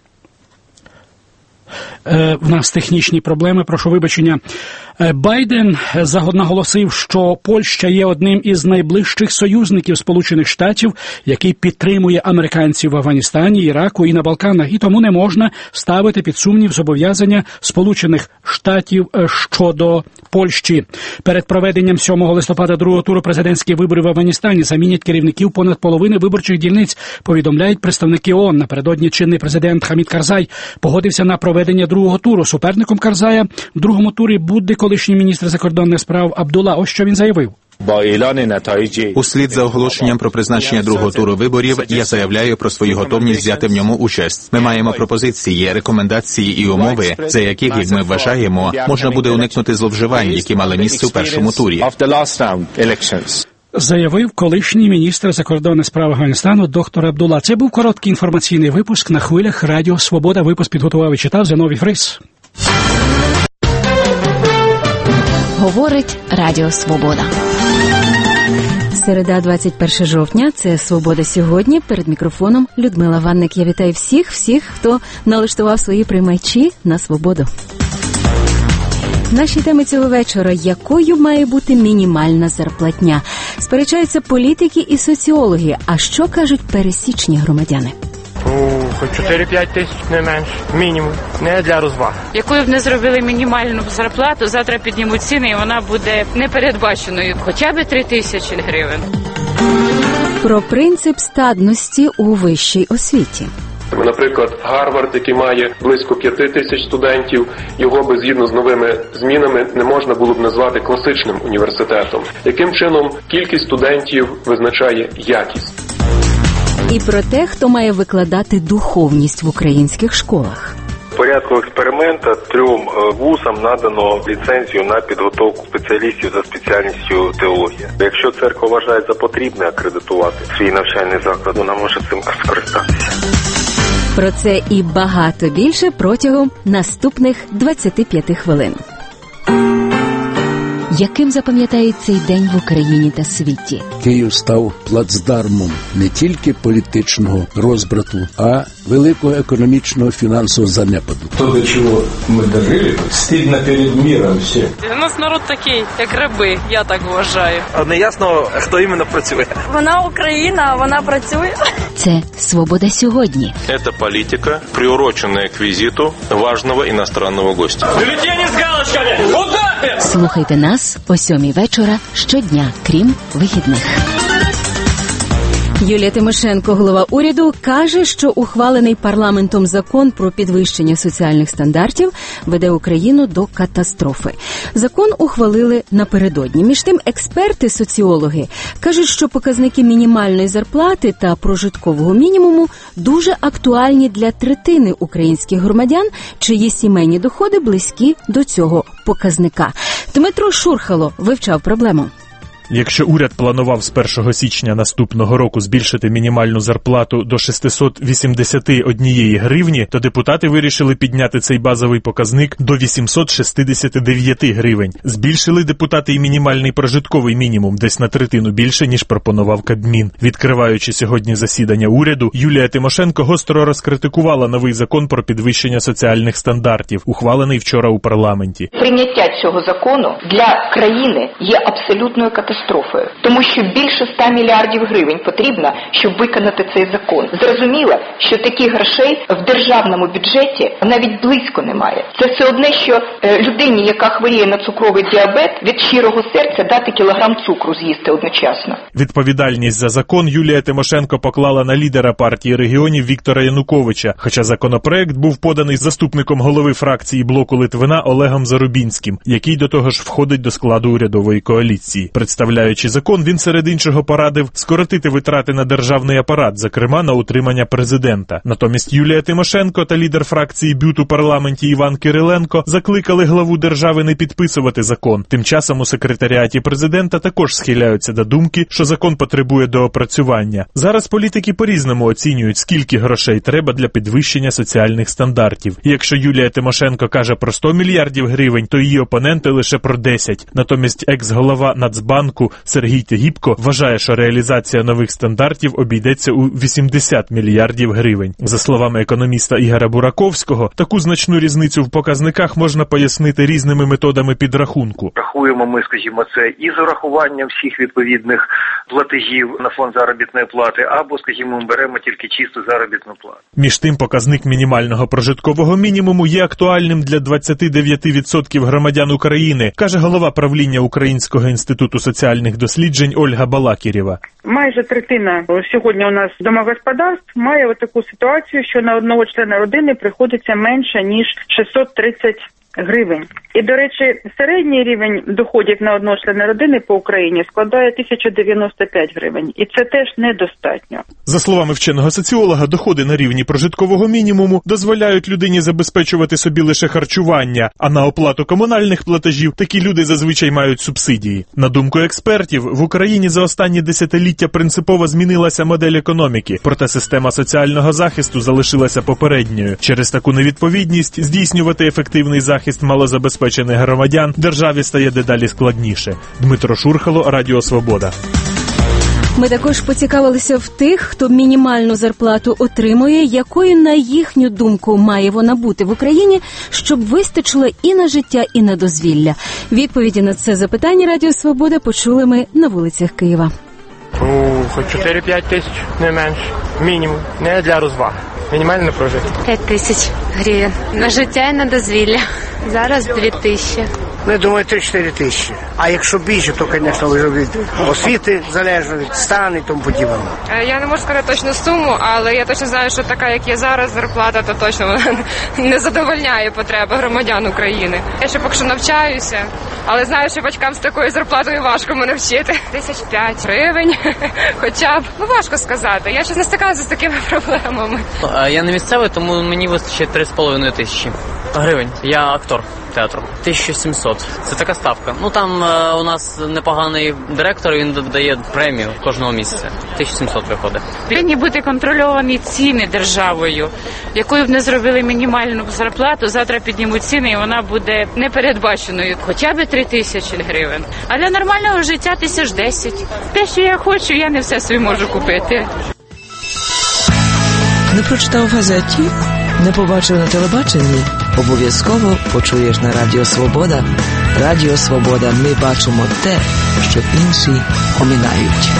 В нас технічні проблеми, прошу вибачення. Байден наголосив, що Польща є одним із найближчих союзників Сполучених Штатів, який підтримує американців в Афганістані, Іраку і на Балканах, і тому не можна ставити під сумнів зобов'язання Сполучених Штатів щодо Польщі. Перед проведенням сьомого листопада другого туру президентських виборів в Афганістані замінять керівників понад половини виборчих дільниць, повідомляють представники ООН. Напередодні чинний президент Хамід Карзай погодився на проведення другого туру. Суперником Карзая в другому турі буде колишній міністр закордонних справ Абдулла. Ось що він заявив. Услід за оголошенням про призначення другого туру виборів я заявляю про свою готовність взяти в ньому участь. Ми маємо пропозиції, рекомендації і умови, за яких, як ми вважаємо, можна буде уникнути зловживань, які мали місце у першому турі. Заявив колишній міністр закордонних справ Афганістану доктор Абдулла. Це був короткий інформаційний випуск на хвилях Радіо Свобода. Випуск підготував і читав Зиновій Фрис. Говорить Радіо Свобода. Середа, двадцять перше жовтня. Це «Свобода сьогодні». Перед мікрофоном Людмила Ванник. Я вітаю всіх, всіх, хто налаштував свої приймачі на свободу. Наші теми цього вечора. Якою має бути мінімальна зарплатня? Сперечаються політики і соціологи. А що кажуть пересічні громадяни? Хоч чотири-п'ять тисяч, не менше, мінімум, не для розваг. Якою б не зробили мінімальну зарплату, завтра піднімуть ціни і вона буде непередбаченою. Хоча б три тисячі гривень. Про принцип статності у вищій освіті. Наприклад, Гарвард, який має близько п'яти тисяч студентів, його би згідно з новими змінами не можна було б назвати класичним університетом. Яким чином кількість студентів визначає якість? І про те, хто має викладати духовність в українських школах. порядку експеримента трьом вузам надано ліцензію на підготовку спеціалістів за спеціальністю теологія. Якщо церква вважає за потрібне акредитувати свій навчальний заклад, вона може цим скористатися. Про це і багато більше протягом наступних двадцяти п'яти хвилин. Яким запам'ятають цей день в Україні та світі? Київ став плацдармом не тільки політичного розбрату, а великого економічного фінансового занепаду. То, до чого ми дожили, стидно перед миром всім. У нас народ такий, як раби, я так вважаю. Не ясно, хто іменно працює. Вона Україна, вона працює. Це «Свобода сьогодні». Це політика, приурочена к візиту важного іностранного гостя. Бюлетені з галочками! Удар! Слухайте нас о сьомій вечора щодня, крім вихідних. Юлія Тимошенко, голова уряду, каже, що ухвалений парламентом закон про підвищення соціальних стандартів веде Україну до катастрофи. Закон ухвалили напередодні. Між тим, експерти-соціологи кажуть, що показники мінімальної зарплати та прожиткового мінімуму дуже актуальні для третини українських громадян, чиї сімейні доходи близькі до цього показника. Дмитро Шурхало вивчав проблему. Якщо уряд планував з першого січня наступного року збільшити мінімальну зарплату до шістсот вісімдесят однієї гривні, то депутати вирішили підняти цей базовий показник до вісімсот шістдесят дев'ять гривень. Збільшили депутати і мінімальний прожитковий мінімум десь на третину більше, ніж пропонував Кабмін. Відкриваючи сьогодні засідання уряду, Юлія Тимошенко гостро розкритикувала новий закон про підвищення соціальних стандартів, ухвалений вчора у парламенті. Прийняття цього закону для країни є абсолютною катастрофою. Тому що більше ста мільярдів гривень потрібно, щоб виконати цей закон. Зрозуміло, що таких грошей в державному бюджеті навіть близько немає. Це все одне, що людині, яка хворіє на цукровий діабет, від щирого серця дати кілограм цукру з'їсти одночасно. Відповідальність за закон Юлія Тимошенко поклала на лідера партії регіонів Віктора Януковича, хоча законопроект був поданий заступником голови фракції блоку Литвина Олегом Зарубінським, який до того ж входить до складу урядової коаліції. Представляючи закон, він серед іншого порадив скоротити витрати на державний апарат, зокрема на утримання президента. Натомість Юлія Тимошенко та лідер фракції БЮТ у парламенті Іван Кириленко закликали главу держави не підписувати закон. Тим часом у секретаріаті президента також схиляються до думки, що закон потребує доопрацювання. Зараз політики по-різному оцінюють, скільки грошей треба для підвищення соціальних стандартів. І якщо Юлія Тимошенко каже про сто мільярдів гривень, то її опоненти лише про десять. Натомість екс-голова Нацбанку Сергій Тегібко вважає, що реалізація нових стандартів обійдеться у вісімдесят мільярдів гривень. За словами економіста Ігоря Бураковського, таку значну різницю в показниках можна пояснити різними методами підрахунку. Рахуємо ми, скажімо, це і з урахуванням всіх відповідних платежів на фонд заробітної плати, або, скажімо, ми беремо тільки чисту заробітну плату. Між тим, показник мінімального прожиткового мінімуму є актуальним для двадцять дев'ять відсотків громадян України, каже голова правління Українського інституту соціальних досліджень Ольга Балакірєва. Майже третина сьогодні у нас домогосподарств має таку ситуацію, що на одного члена родини приходиться менше, ніж шістсот тридцять гривень. І, до речі, середній рівень доходів на одного члена родини по Україні складає тисяча дев'яносто п'ять гривень. І це теж недостатньо. За словами вченого соціолога, доходи на рівні прожиткового мінімуму дозволяють людині забезпечувати собі лише харчування, а на оплату комунальних платежів такі люди зазвичай мають субсидії. На думку експертів, в Україні за останні десятиліття принципово змінилася модель економіки, проте система соціального захисту залишилася попередньою. Через таку невідповідність здійснювати ефективний захист малозабезпечених громадян державі стає дедалі складніше. Дмитро Шурхало, Радіо Свобода. Ми також поцікавилися в тих, хто мінімальну зарплату отримує, якою, на їхню думку, має вона бути в Україні, щоб вистачило і на життя, і на дозвілля. Відповіді на це запитання Радіо Свобода почули ми на вулицях Києва. Ну, хоч чотири-п'ять тисяч, не менше. Мінімум. Не для розваг. Мінімально прожити. П'ять тисяч гривень. На життя і на дозвілля. Зараз дві тисячі. Ну, я думаю, три-чотири тисячі. А якщо більше, то, звісно, вже від освіти залежно, від стану і тому подібне. Я не можу сказати точну суму, але я точно знаю, що така, як є зараз, зарплата, то точно вона не задовольняє потреби громадян України. Я ще поки що навчаюся, але знаю, що батькам з такою зарплатою важко мене вчити. Тисяч п'ять гривень, хоча б. Ну, важко сказати. Я ще не стикалася з такими проблемами. Я не місцевий, тому мені вистачить три з половиною тисячі гривень. Я актор театру. тисяча сімсот. Це така ставка. Ну, там е, у нас непоганий директор, він дає премію кожного місяця. тисяча сімсот виходить. Повинні бути контрольовані ціни державою, якою б не зробили мінімальну зарплату, завтра піднімуть ціни і вона буде непередбаченою. Хоча б три тисячі гривень. А для нормального життя тисяч десять. Те, що я хочу, я не все собі можу купити. Не прочитав в газеті? Не побачив на телебаченні? Обов'язково почуєш на Радіо Свобода. Радіо Свобода. Ми бачимо те, що інші оминають.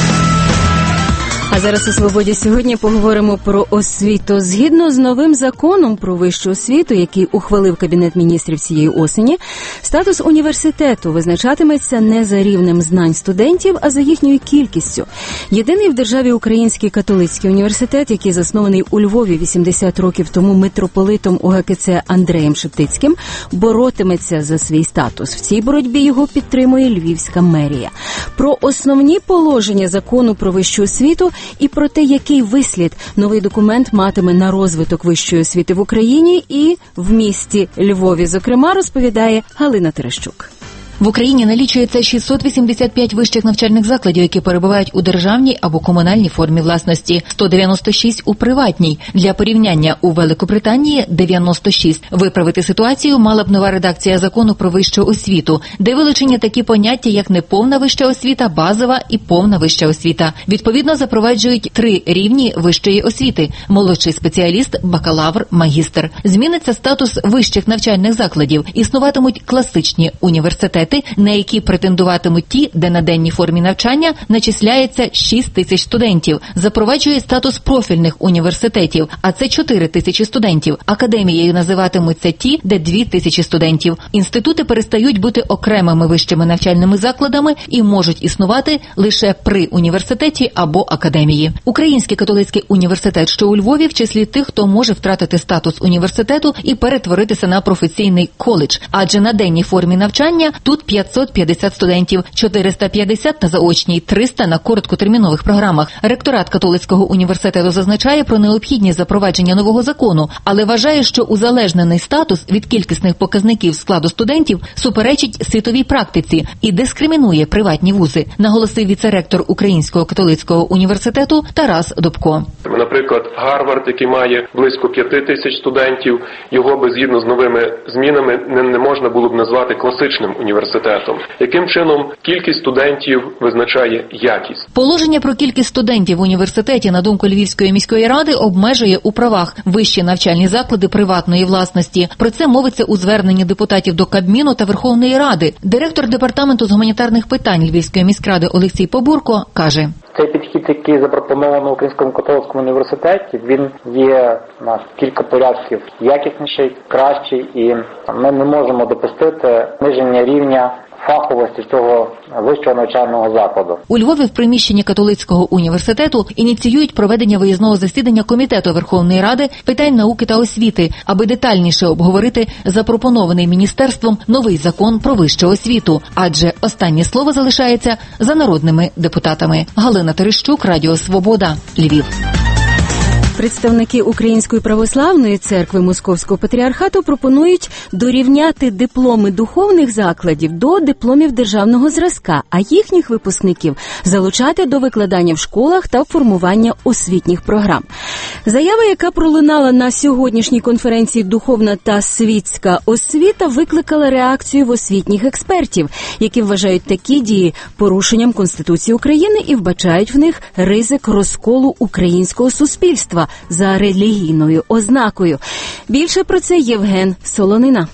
А зараз у «Свободі» сьогодні поговоримо про освіту. Згідно з новим законом про вищу освіту, який ухвалив Кабінет міністрів цієї осені, статус університету визначатиметься не за рівнем знань студентів, а за їхньою кількістю. Єдиний в державі Український католицький університет, який заснований у Львові вісімдесят років тому митрополитом УГКЦ Андреєм Шептицьким, боротиметься за свій статус. В цій боротьбі його підтримує Львівська мерія. Про основні положення закону про вищу освіту і про те, який вислід новий документ матиме на розвиток вищої освіти в Україні і в місті Львові, зокрема, розповідає Галина Терещук. В Україні налічується шістсот вісімдесят п'ять вищих навчальних закладів, які перебувають у державній або комунальній формі власності, сто дев'яносто шість у приватній. Для порівняння у Великобританії дев'яносто шість. Виправити ситуацію мала б нова редакція закону про вищу освіту, де вилучені такі поняття, як неповна вища освіта, базова і повна вища освіта. Відповідно, запроваджують три рівні вищої освіти – молодший спеціаліст, бакалавр, магістр. Зміниться статус вищих навчальних закладів. Існуватимуть класичні університети, на які претендуватимуть ті, де на денній формі навчання начисляється шість тисяч студентів. Запроваджує статус профільних університетів, а це чотири тисячі студентів. Академією називатимуться ті, де дві тисячі студентів. Інститути перестають бути окремими вищими навчальними закладами і можуть існувати лише при університеті або академії. Український католицький університет, що у Львові, в числі тих, хто може втратити статус університету і перетворитися на професійний коледж. Адже на денній формі навчання тут п'ятсот п'ятдесят студентів, чотириста п'ятдесят на заочній, триста на короткотермінових програмах. Ректорат католицького університету зазначає про необхідність запровадження нового закону, але вважає, що узалежнений статус від кількісних показників складу студентів суперечить світовій практиці і дискримінує приватні вузи, наголосив віце-ректор Українського католицького університету Тарас Добко. Наприклад, Гарвард, який має близько п'яти тисяч студентів, його би згідно з новими змінами не, не можна було б назвати класичним університетом. Яким чином кількість студентів визначає якість? Положення про кількість студентів в університеті, на думку Львівської міської ради, обмежує у правах вищі навчальні заклади приватної власності. Про це мовиться у зверненні депутатів до Кабміну та Верховної Ради. Директор департаменту з гуманітарних питань Львівської міськради Олексій Побурко каже: цей підхід, який запропоновано в Українському католицькому університеті, він є на кілька порядків якісніший, кращий, і ми не можемо допустити зниження рівня фаховості цього вищого навчального закладу. У Львові в приміщенні католицького університету ініціюють проведення виїзного засідання Комітету Верховної Ради питань науки та освіти, аби детальніше обговорити запропонований міністерством новий закон про вищу освіту. Адже останнє слово залишається за народними депутатами. Галина Терещук, Радіо Свобода, Львів. Представники Української православної церкви Московського патріархату пропонують дорівняти дипломи духовних закладів до дипломів державного зразка, а їхніх випускників залучати до викладання в школах та формування освітніх програм. Заява, яка пролунала на сьогоднішній конференції «Духовна та світська освіта», викликала реакцію в освітніх експертів, які вважають такі дії порушенням Конституції України і вбачають в них ризик розколу українського суспільства за релігійною ознакою. Більше про це Євген Солонина.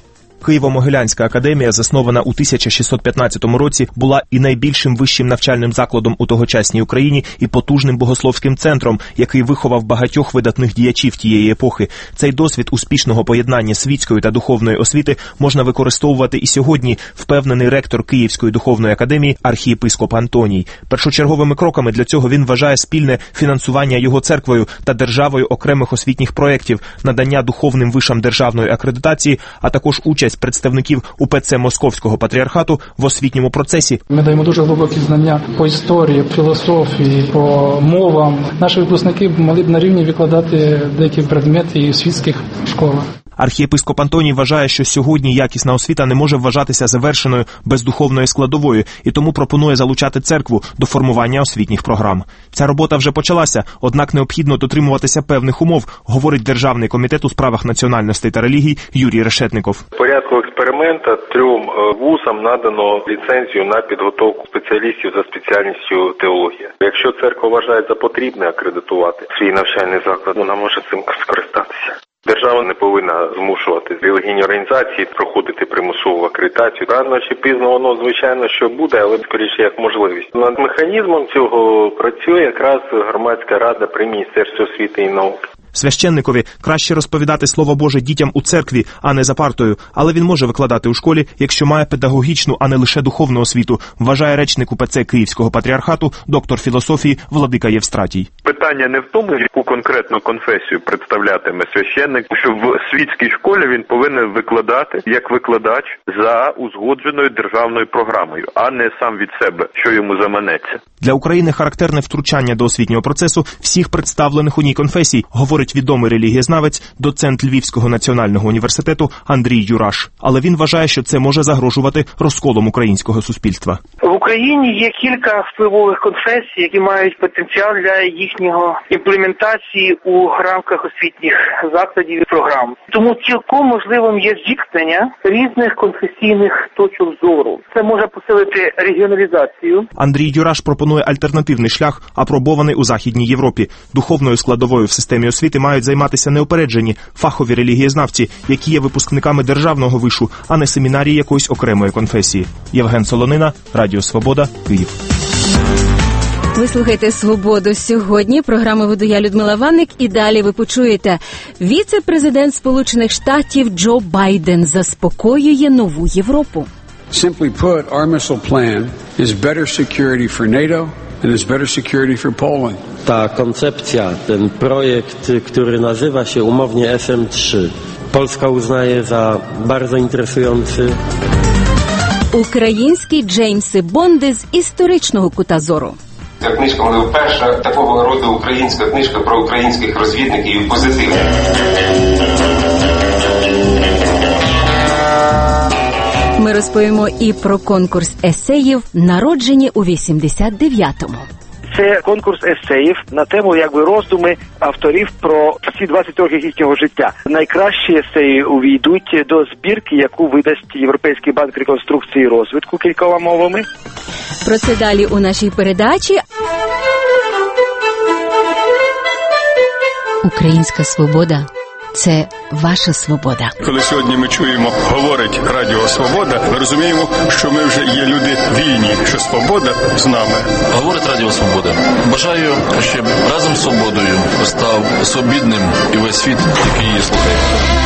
Києво-Могилянська академія, заснована у тисяча шістсот п'ятнадцятому році, була і найбільшим вищим навчальним закладом у тогочасній Україні, і потужним богословським центром, який виховав багатьох видатних діячів тієї епохи. Цей досвід успішного поєднання світської та духовної освіти можна використовувати і сьогодні, впевнений ректор Київської духовної академії архієпископ Антоній. Першочерговими кроками для цього він вважає спільне фінансування його церквою та державою окремих освітніх проєктів, надання духовним вишам державної акредитації, а також участь представників УПЦ Московського патріархату в освітньому процесі. Ми даємо дуже глибокі знання по історії, філософії, по мовам. Наші випускники могли б на рівні викладати деякі предмети і в світських школах. Архієпископ Антоній вважає, що сьогодні якісна освіта не може вважатися завершеною без духовної складової, і тому пропонує залучати церкву до формування освітніх програм. Ця робота вже почалася, однак необхідно дотримуватися певних умов, говорить Державний комітет у справах національностей та релігій Юрій Решетников. В порядку експеримента трьом вузам надано ліцензію на підготовку спеціалістів за спеціальністю теологія. Якщо церква вважає за потрібне акредитувати свій навчальний заклад, вона може цим скористатися. Держава не повинна змушувати релігійні організації проходити примусову акредитацію. Рано чи пізно воно, звичайно, що буде, але скоріше як можливість. Над механізмом цього працює якраз громадська рада при Міністерстві освіти і науки. Священникові краще розповідати Слово Боже дітям у церкві, а не за партою, але він може викладати у школі, якщо має педагогічну, а не лише духовну освіту, вважає речник УПЦ Київського патріархату, доктор філософії Владика Євстратій. Питання не в тому, яку конкретну конфесію представлятиме священник, що в світській школі він повинен викладати як викладач за узгодженою державною програмою, а не сам від себе, що йому заманеться. Для України характерне втручання до освітнього процесу всіх представлених у ній конфесій, говорить відомий релігієзнавець, доцент Львівського національного університету Андрій Юраш. Але він вважає, що це може загрожувати розколом українського суспільства. В Україні є кілька впливових конфесій, які мають потенціал для їхнього імплементації у рамках освітніх закладів і програм. Тому цілком можливим є зіткнення різних конфесійних точок зору. Це може посилити регіоналізацію. Андрій Юраш пропонує альтернативний шлях, апробований у Західній Європі. Духовною складовою в системі освіти мають займатися неупереджені фахові релігієзнавці, які є випускниками державного вишу, а не семінарії якоїсь окремої конфесії. Євген Солонина, Радіо Свобода, Київ. Ви слухаєте «Свободу» сьогодні. Програму веду я, Людмила Ванник, і далі ви почуєте. Віце-президент Сполучених Штатів Джо Байден заспокоює нову Європу. Simply put, our missile plan is better security for NATO and is better security for Poland. Ta koncepcja, ten projekt, który nazywa się umownie F M trzy, Polska uznaje za bardzo interesujący. Українські Джеймси Бонди з історичного кута зору. Ця книжка, можливо, перша такого роду українська книжка про українських розвідників і позитивних. Ми розповімо і про конкурс есеїв, народжені у вісімдесят дев'ятому. Це конкурс есеїв на тему якби роздуми авторів про всі двадцять років їхнього життя. Найкращі есеї увійдуть до збірки, яку видасть Європейський банк реконструкції і розвитку кількома мовами. Про це далі у нашій передачі. Українська свобода – це ваша свобода. Коли сьогодні ми чуємо, говорить Радіо Свобода, ми розуміємо, що ми вже є люди вільні, що свобода з нами. Говорить Радіо Свобода. Бажаю, щоб разом з свободою став свобідним і весь світ, який її слухає.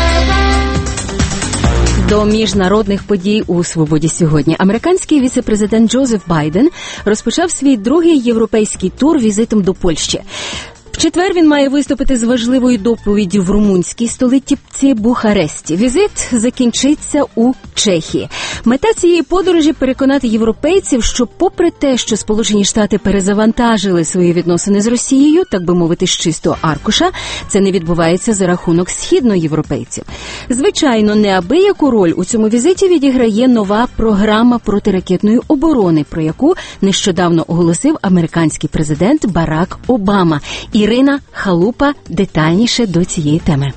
До міжнародних подій у «Свободі» сьогодні. Американський віце-президент Джозеф Байден розпочав свій другий європейський тур візитом до Польщі. В четвер він має виступити з важливою доповіддю в румунській столиці Бухаресті. Візит закінчиться у Чехії. Мета цієї подорожі – переконати європейців, що попри те, що Сполучені Штати перезавантажили свої відносини з Росією, так би мовити, з чистого аркуша, це не відбувається за рахунок східноєвропейців. Звичайно, неабияку роль у цьому візиті відіграє нова програма протиракетної оборони, про яку нещодавно оголосив американський президент Барак Обама. Ірина Халупа детальніше до цієї теми.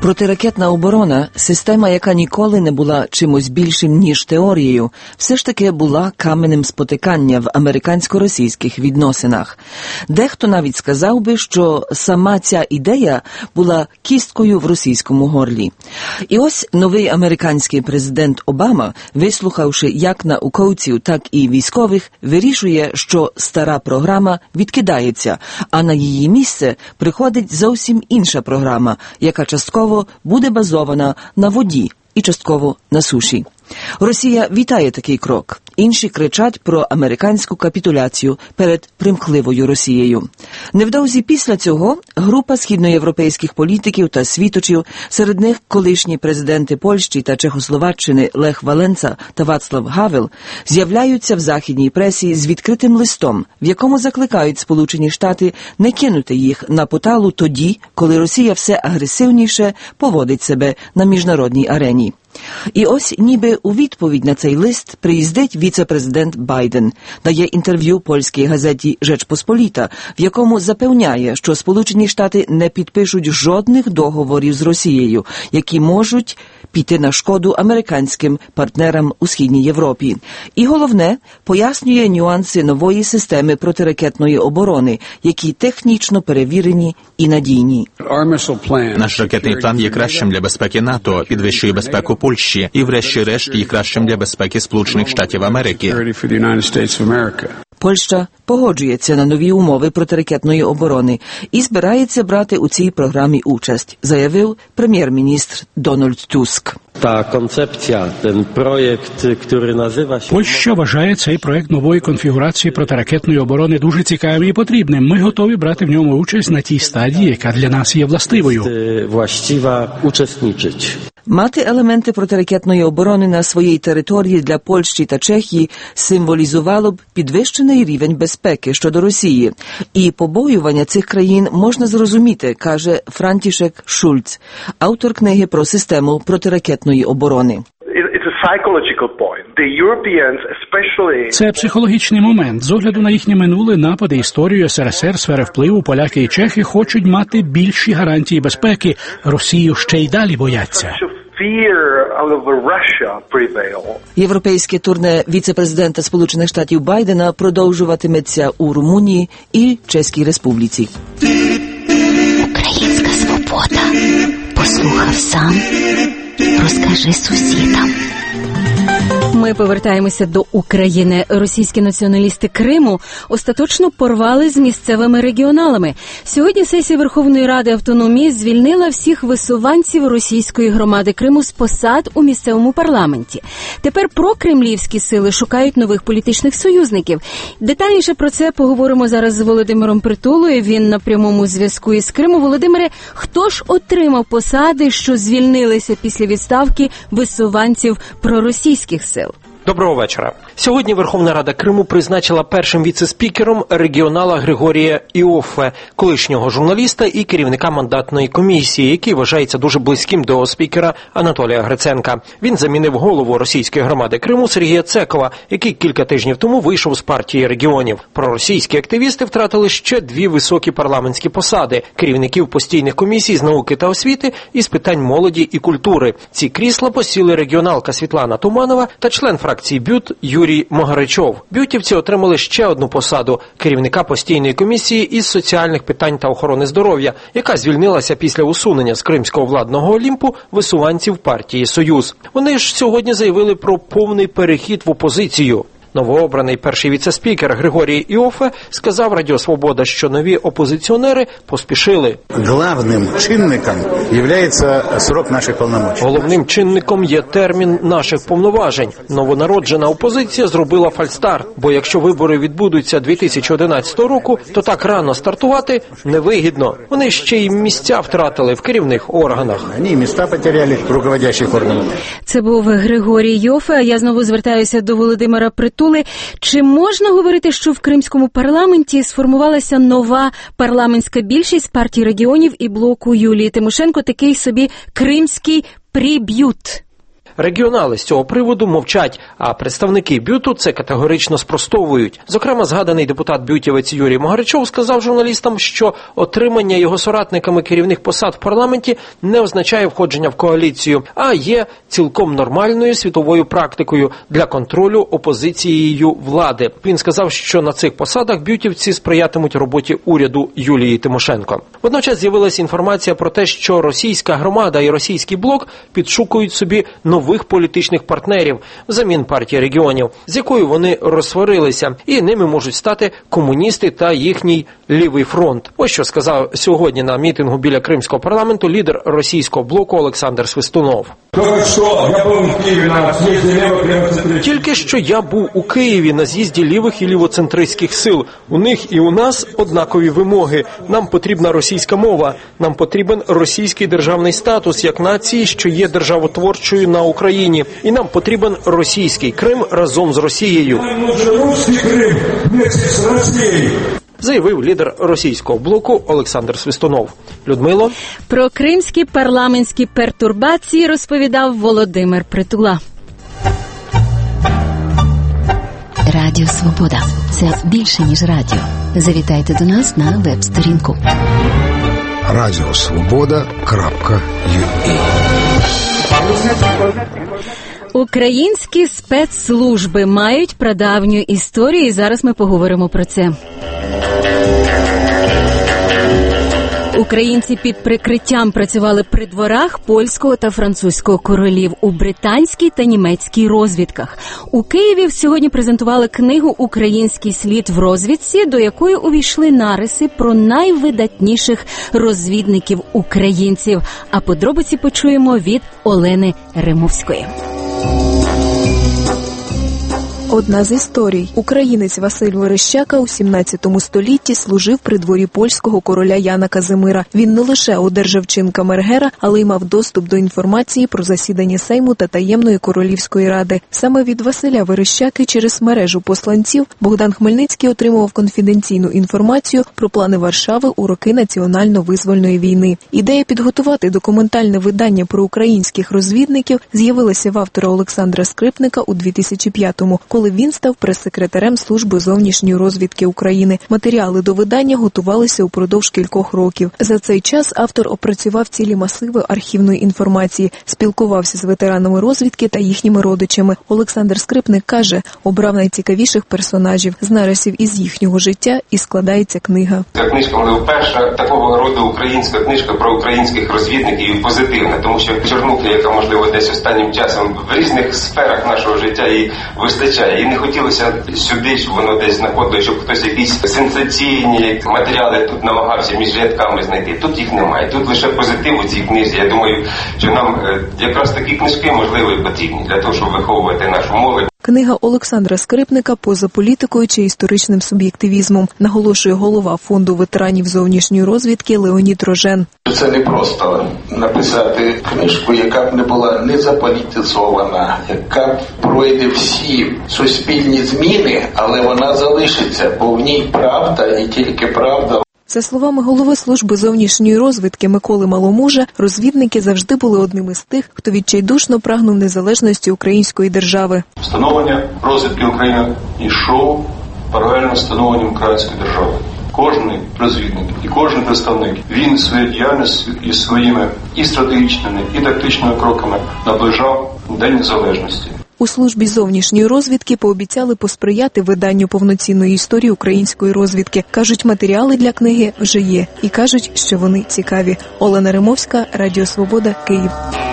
Протиракетна оборона – система, яка ніколи не була чимось більшим, ніж теорією, все ж таки була каменем спотикання в американсько-російських відносинах. Дехто навіть сказав би, що сама ця ідея була кісткою в російському горлі. І ось новий американський президент Обама, вислухавши як науковців, так і військових, вирішує, що стара програма відкидається, а на її місце приходить зовсім інша програма, яка частково буде базована на воді і частково на суші. Росія вітає такий крок. Інші кричать про американську капітуляцію перед примхливою Росією. Невдовзі після цього група східноєвропейських політиків та світочів, серед них колишні президенти Польщі та Чехословаччини Лех Валенса та Вацлав Гавел, з'являються в західній пресі з відкритим листом, в якому закликають Сполучені Штати не кинути їх на поталу тоді, коли Росія все агресивніше поводить себе на міжнародній арені. І ось ніби у відповідь на цей лист приїздить віце-президент Байден, дає інтерв'ю польській газеті «Rzeczpospolita», в якому запевняє, що Сполучені Штати не підпишуть жодних договорів з Росією, які можуть піти на шкоду американським партнерам у Східній Європі. І головне, пояснює нюанси нової системи протиракетної оборони, які технічно перевірені і надійні. Наш ракетний план є кращим для безпеки НАТО, підвищує безпеку Польщі і, врешті-решт, є кращим для безпеки Сполучених Штатів Америки. Польща погоджується на нові умови протиракетної оборони і збирається брати у цій програмі участь, заявив прем'єр-міністр Дональд Туск. Та концепція, ten проєкт, який називає się... Польща вважає цей проєкт нової конфігурації протиракетної оборони дуже цікавим і потрібним. Ми готові брати в ньому участь на тій стадії, яка для нас є властивою. Властива учасничить. Мати елементи протиракетної оборони на своїй території для Польщі та Чехії символізувало б підвищений рівень безпеки щодо Росії. І побоювання цих країн можна зрозуміти, каже Франтішек Шульц, автор книги про систему протиракетної оборони. Це психологічний момент. З огляду на їхнє минуле, напади, історію ес ер ес ер, сфери впливу, поляки і чехи хочуть мати більші гарантії безпеки. Росію ще й далі бояться. Європейське турне віце-президента Сполучених Штатів Байдена продовжуватиметься у Румунії і Чеській Республіці. Українська свобода. Послухав сам, розкажи сусідам. Ми повертаємося до України. Російські націоналісти Криму остаточно порвали з місцевими регіоналами. Сьогодні сесія Верховної Ради автономії звільнила всіх висуванців російської громади Криму з посад у місцевому парламенті. Тепер прокремлівські сили шукають нових політичних союзників. Детальніше про це поговоримо зараз з Володимиром Притулою. Він на прямому зв'язку із Криму. Володимире, хто ж отримав посади, що звільнилися після відставки висуванців проросійських сил? Доброго вечора. Сьогодні Верховна Рада Криму призначила першим віце-спікером регіонала Григорія Іоффе, колишнього журналіста і керівника мандатної комісії, який вважається дуже близьким до спікера Анатолія Гриценка. Він замінив голову російської громади Криму Сергія Цекова, який кілька тижнів тому вийшов з партії регіонів. Проросійські активісти втратили ще дві високі парламентські посади – керівників постійних комісій з науки та освіти і з питань молоді і культури. Ці крісла посіли регіоналка Світлана Туманова та член фракції БЮТ Юрій Могаричов. Бютівці отримали ще одну посаду – керівника постійної комісії із соціальних питань та охорони здоров'я, яка звільнилася після усунення з кримського владного Олімпу висуванців партії «Союз». Вони ж сьогодні заявили про повний перехід в опозицію. Новообраний перший віце-спікер Григорій Іоффе сказав Радіо Свобода, що нові опозиціонери поспішили. Головним чинником є срок наших повноважень. Головним чинником є термін наших повноважень. Новонароджена опозиція зробила фальстарт, бо якщо вибори відбудуться дві тисячі одинадцятого року, то так рано стартувати невигідно. Вони ще й місця втратили в керівних органах. Вони місця потеряли в руководящих органах. Це був Григорій Іоффе, а я знову звертаюся до Володимира Притулу. Чи можна говорити, що в кримському парламенті сформувалася нова парламентська більшість партії регіонів і блоку Юлії Тимошенко, такий собі кримський приб'ют? Регіонали з цього приводу мовчать, а представники БЮТу це категорично спростовують. Зокрема, згаданий депутат-бютівець Юрій Могаричов сказав журналістам, що отримання його соратниками керівних посад в парламенті не означає входження в коаліцію, а є цілком нормальною світовою практикою для контролю опозицією влади. Він сказав, що на цих посадах бютівці сприятимуть роботі уряду Юлії Тимошенко. Водночас з'явилася інформація про те, що російська громада і російський блок підшукують собі нових політичних партнерів взамін партії регіонів, з якою вони розсварилися, і ними можуть стати комуністи та їхній лівий фронт. Ось що сказав сьогодні на мітингу біля Кримського парламенту лідер російського блоку Олександр Свистунов. Тільки що я був у Києві на з'їзді лівих і лівоцентристських сил. У них і у нас однакові вимоги. Нам потрібна російська мова, нам потрібен російський державний статус як нації, що є державотворчою на Україні. І нам потрібен російський Крим разом з Росією. Заявив лідер російського блоку Олександр Свистунов. Людмило. Про кримські парламентські пертурбації розповідав Володимир Притула. Радіо Свобода – це більше, ніж радіо. Завітайте до нас на веб-сторінку. радіо свобода крапка ю а. Українські спецслужби мають прадавню історію, і зараз ми поговоримо про це. Українці під прикриттям працювали при дворах польського та французького королів, у британській та німецькій розвідках. У Києві сьогодні презентували книгу «Український слід в розвідці», до якої увійшли нариси про найвидатніших розвідників-українців. А подробиці почуємо від Олени Римовської. Одна з історій. Українець Василь Верещака у сімнадцятому столітті служив при дворі польського короля Яна Казимира. Він не лише одержав чин камергера, але й мав доступ до інформації про засідання Сейму та таємної королівської ради. Саме від Василя Верещаки через мережу посланців Богдан Хмельницький отримував конфіденційну інформацію про плани Варшави у роки національно-визвольної війни. Ідея підготувати документальне видання про українських розвідників з'явилася в автора Олександра Скрипника у дві тисячі п'ятому, коли він став прес-секретарем Служби зовнішньої розвідки України. Матеріали до видання готувалися упродовж кількох років. За цей час автор опрацював цілі масиви архівної інформації, спілкувався з ветеранами розвідки та їхніми родичами. Олександр Скрипник каже, обрав найцікавіших персонажів, з нарисів із їхнього життя і складається книга. Ця книжка, можливо, перша такого роду українська книжка про українських розвідників і позитивна, тому що Чорнухи, яка, можливо, десь останнім часом в різних сферах нашого життя їй вистачає. І не хотілося сюди, щоб воно десь знаходило, щоб хтось якісь сенсаційні матеріали тут намагався між рядками знайти. Тут їх немає. Тут лише позитив у цій книзі. Я думаю, що нам якраз такі книжки, можливо, і потрібні для того, щоб виховувати нашу молодь. Книга Олександра Скрипника поза політикою чи історичним суб'єктивізмом, наголошує голова фонду ветеранів зовнішньої розвідки Леонід Рожен. Це не просто написати книжку, яка б не була не заполітизована, яка пройде всі суспільні зміни, але вона залишиться, бо в ній правда і тільки правда. За словами голови служби зовнішньої розвідки Миколи Маломужа, розвідники завжди були одним із тих, хто відчайдушно прагнув незалежності української держави. Встановлення розвідки України йшов паралельно встановленням української держави. Кожний розвідник і кожен представник, він своєю діяльністю і своїми і стратегічними, і тактичними кроками наближав День Незалежності. У службі зовнішньої розвідки пообіцяли посприяти виданню повноцінної історії української розвідки. Кажуть, матеріали для книги вже є. І кажуть, що вони цікаві. Олена Римовська, Радіо Свобода, Київ.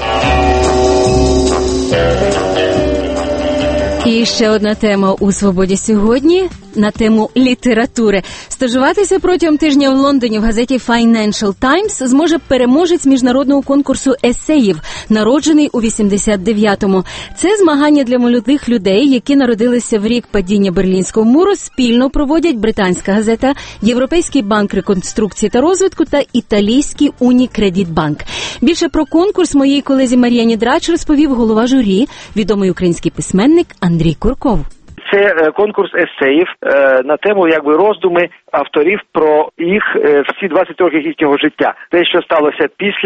І ще одна тема у «Свободі» сьогодні на тему літератури. Стажуватися протягом тижня в Лондоні в газеті Financial Times зможе переможець міжнародного конкурсу есеїв, народжений у вісімдесят дев'ятому. Це змагання для молодих людей, які народилися в рік падіння Берлінського муру, спільно проводять британська газета, Європейський банк реконструкції та розвитку та італійський Унікредитбанк. Більше про конкурс моїй колезі Мар'яні Драч розповів голова журі, відомий український письменник Андрій Курков. Це конкурс есеїв на тему якби роздуми авторів про їх всі двадцять років їхнього життя. Те, що сталося після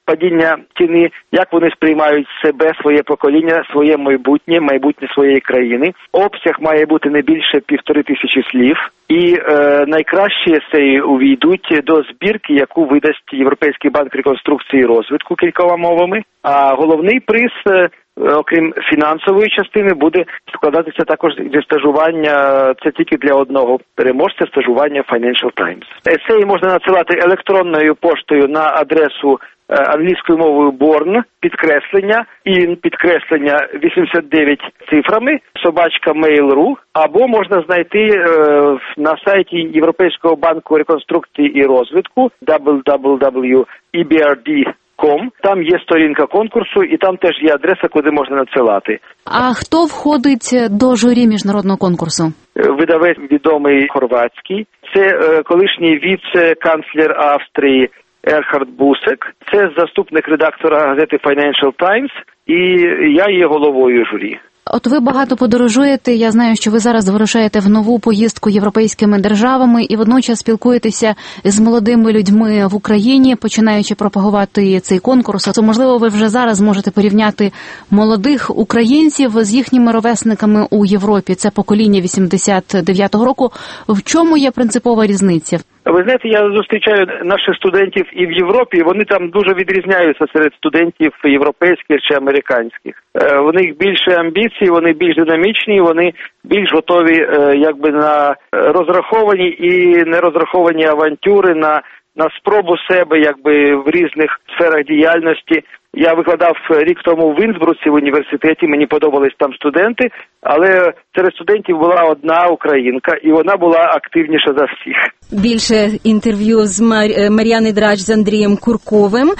падіння ціни, як вони сприймають себе, своє покоління, своє майбутнє, майбутнє своєї країни. Обсяг має бути не більше півтори тисячі слів. І е, найкращі есеї увійдуть до збірки, яку видасть Європейський банк реконструкції і розвитку кількома мовами. А головний приз, е, окрім фінансової частини, буде складатися також зі стажування, це тільки для одного переможця, стажування Financial Times. Есеї можна надсилати електронною поштою на адресу англійською мовою Born, підкреслення, ін, підкреслення вісімдесят дев'ять цифрами, собачка Mail.ru, або можна знайти е, на сайті Європейського банку реконструкції і розвитку дабл ю дабл ю дабл ю крапка і бі ар ді крапка ком. Там є сторінка конкурсу, і там теж є адреса, куди можна надсилати. А хто входить до журі міжнародного конкурсу? Видавець відомий хорватський. Це е, колишній віце-канцлер Австрії Ерхард Бусек. Це заступник редактора газети Financial Times, і я є головою журі. От ви багато подорожуєте, я знаю, що ви зараз вирушаєте в нову поїздку європейськими державами і водночас спілкуєтеся з молодими людьми в Україні, починаючи пропагувати цей конкурс. То, можливо, ви вже зараз можете порівняти молодих українців з їхніми ровесниками у Європі. Це покоління вісімдесят дев'ятого року. В чому є принципова різниця? Ви знаєте, я зустрічаю наших студентів і в Європі, вони там дуже відрізняються серед студентів європейських чи американських. У них більше амбіцій, вони більш динамічні, вони більш готові якби на розраховані і нерозраховані авантюри, на, на спробу себе якби в різних сферах діяльності. Я викладав рік тому в Інсбруці в університеті, мені подобались там студенти, але серед студентів була одна українка, і вона була активніша за всіх. Більше інтерв'ю з Мар... Мар'яни Драч з Андрієм Курковим,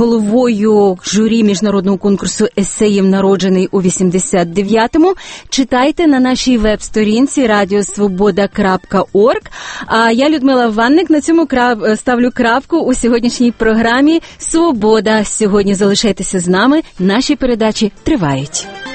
головою журі міжнародного конкурсу есеїв «Народжений у вісімдесят дев'ятому». Читайте на нашій веб-сторінці радіосвобода крапка орг. А я, Людмила Ванник, на цьому крап... ставлю крапку у сьогоднішній програмі «Свобода». Сьогодні залишайтеся з нами, наші передачі тривають.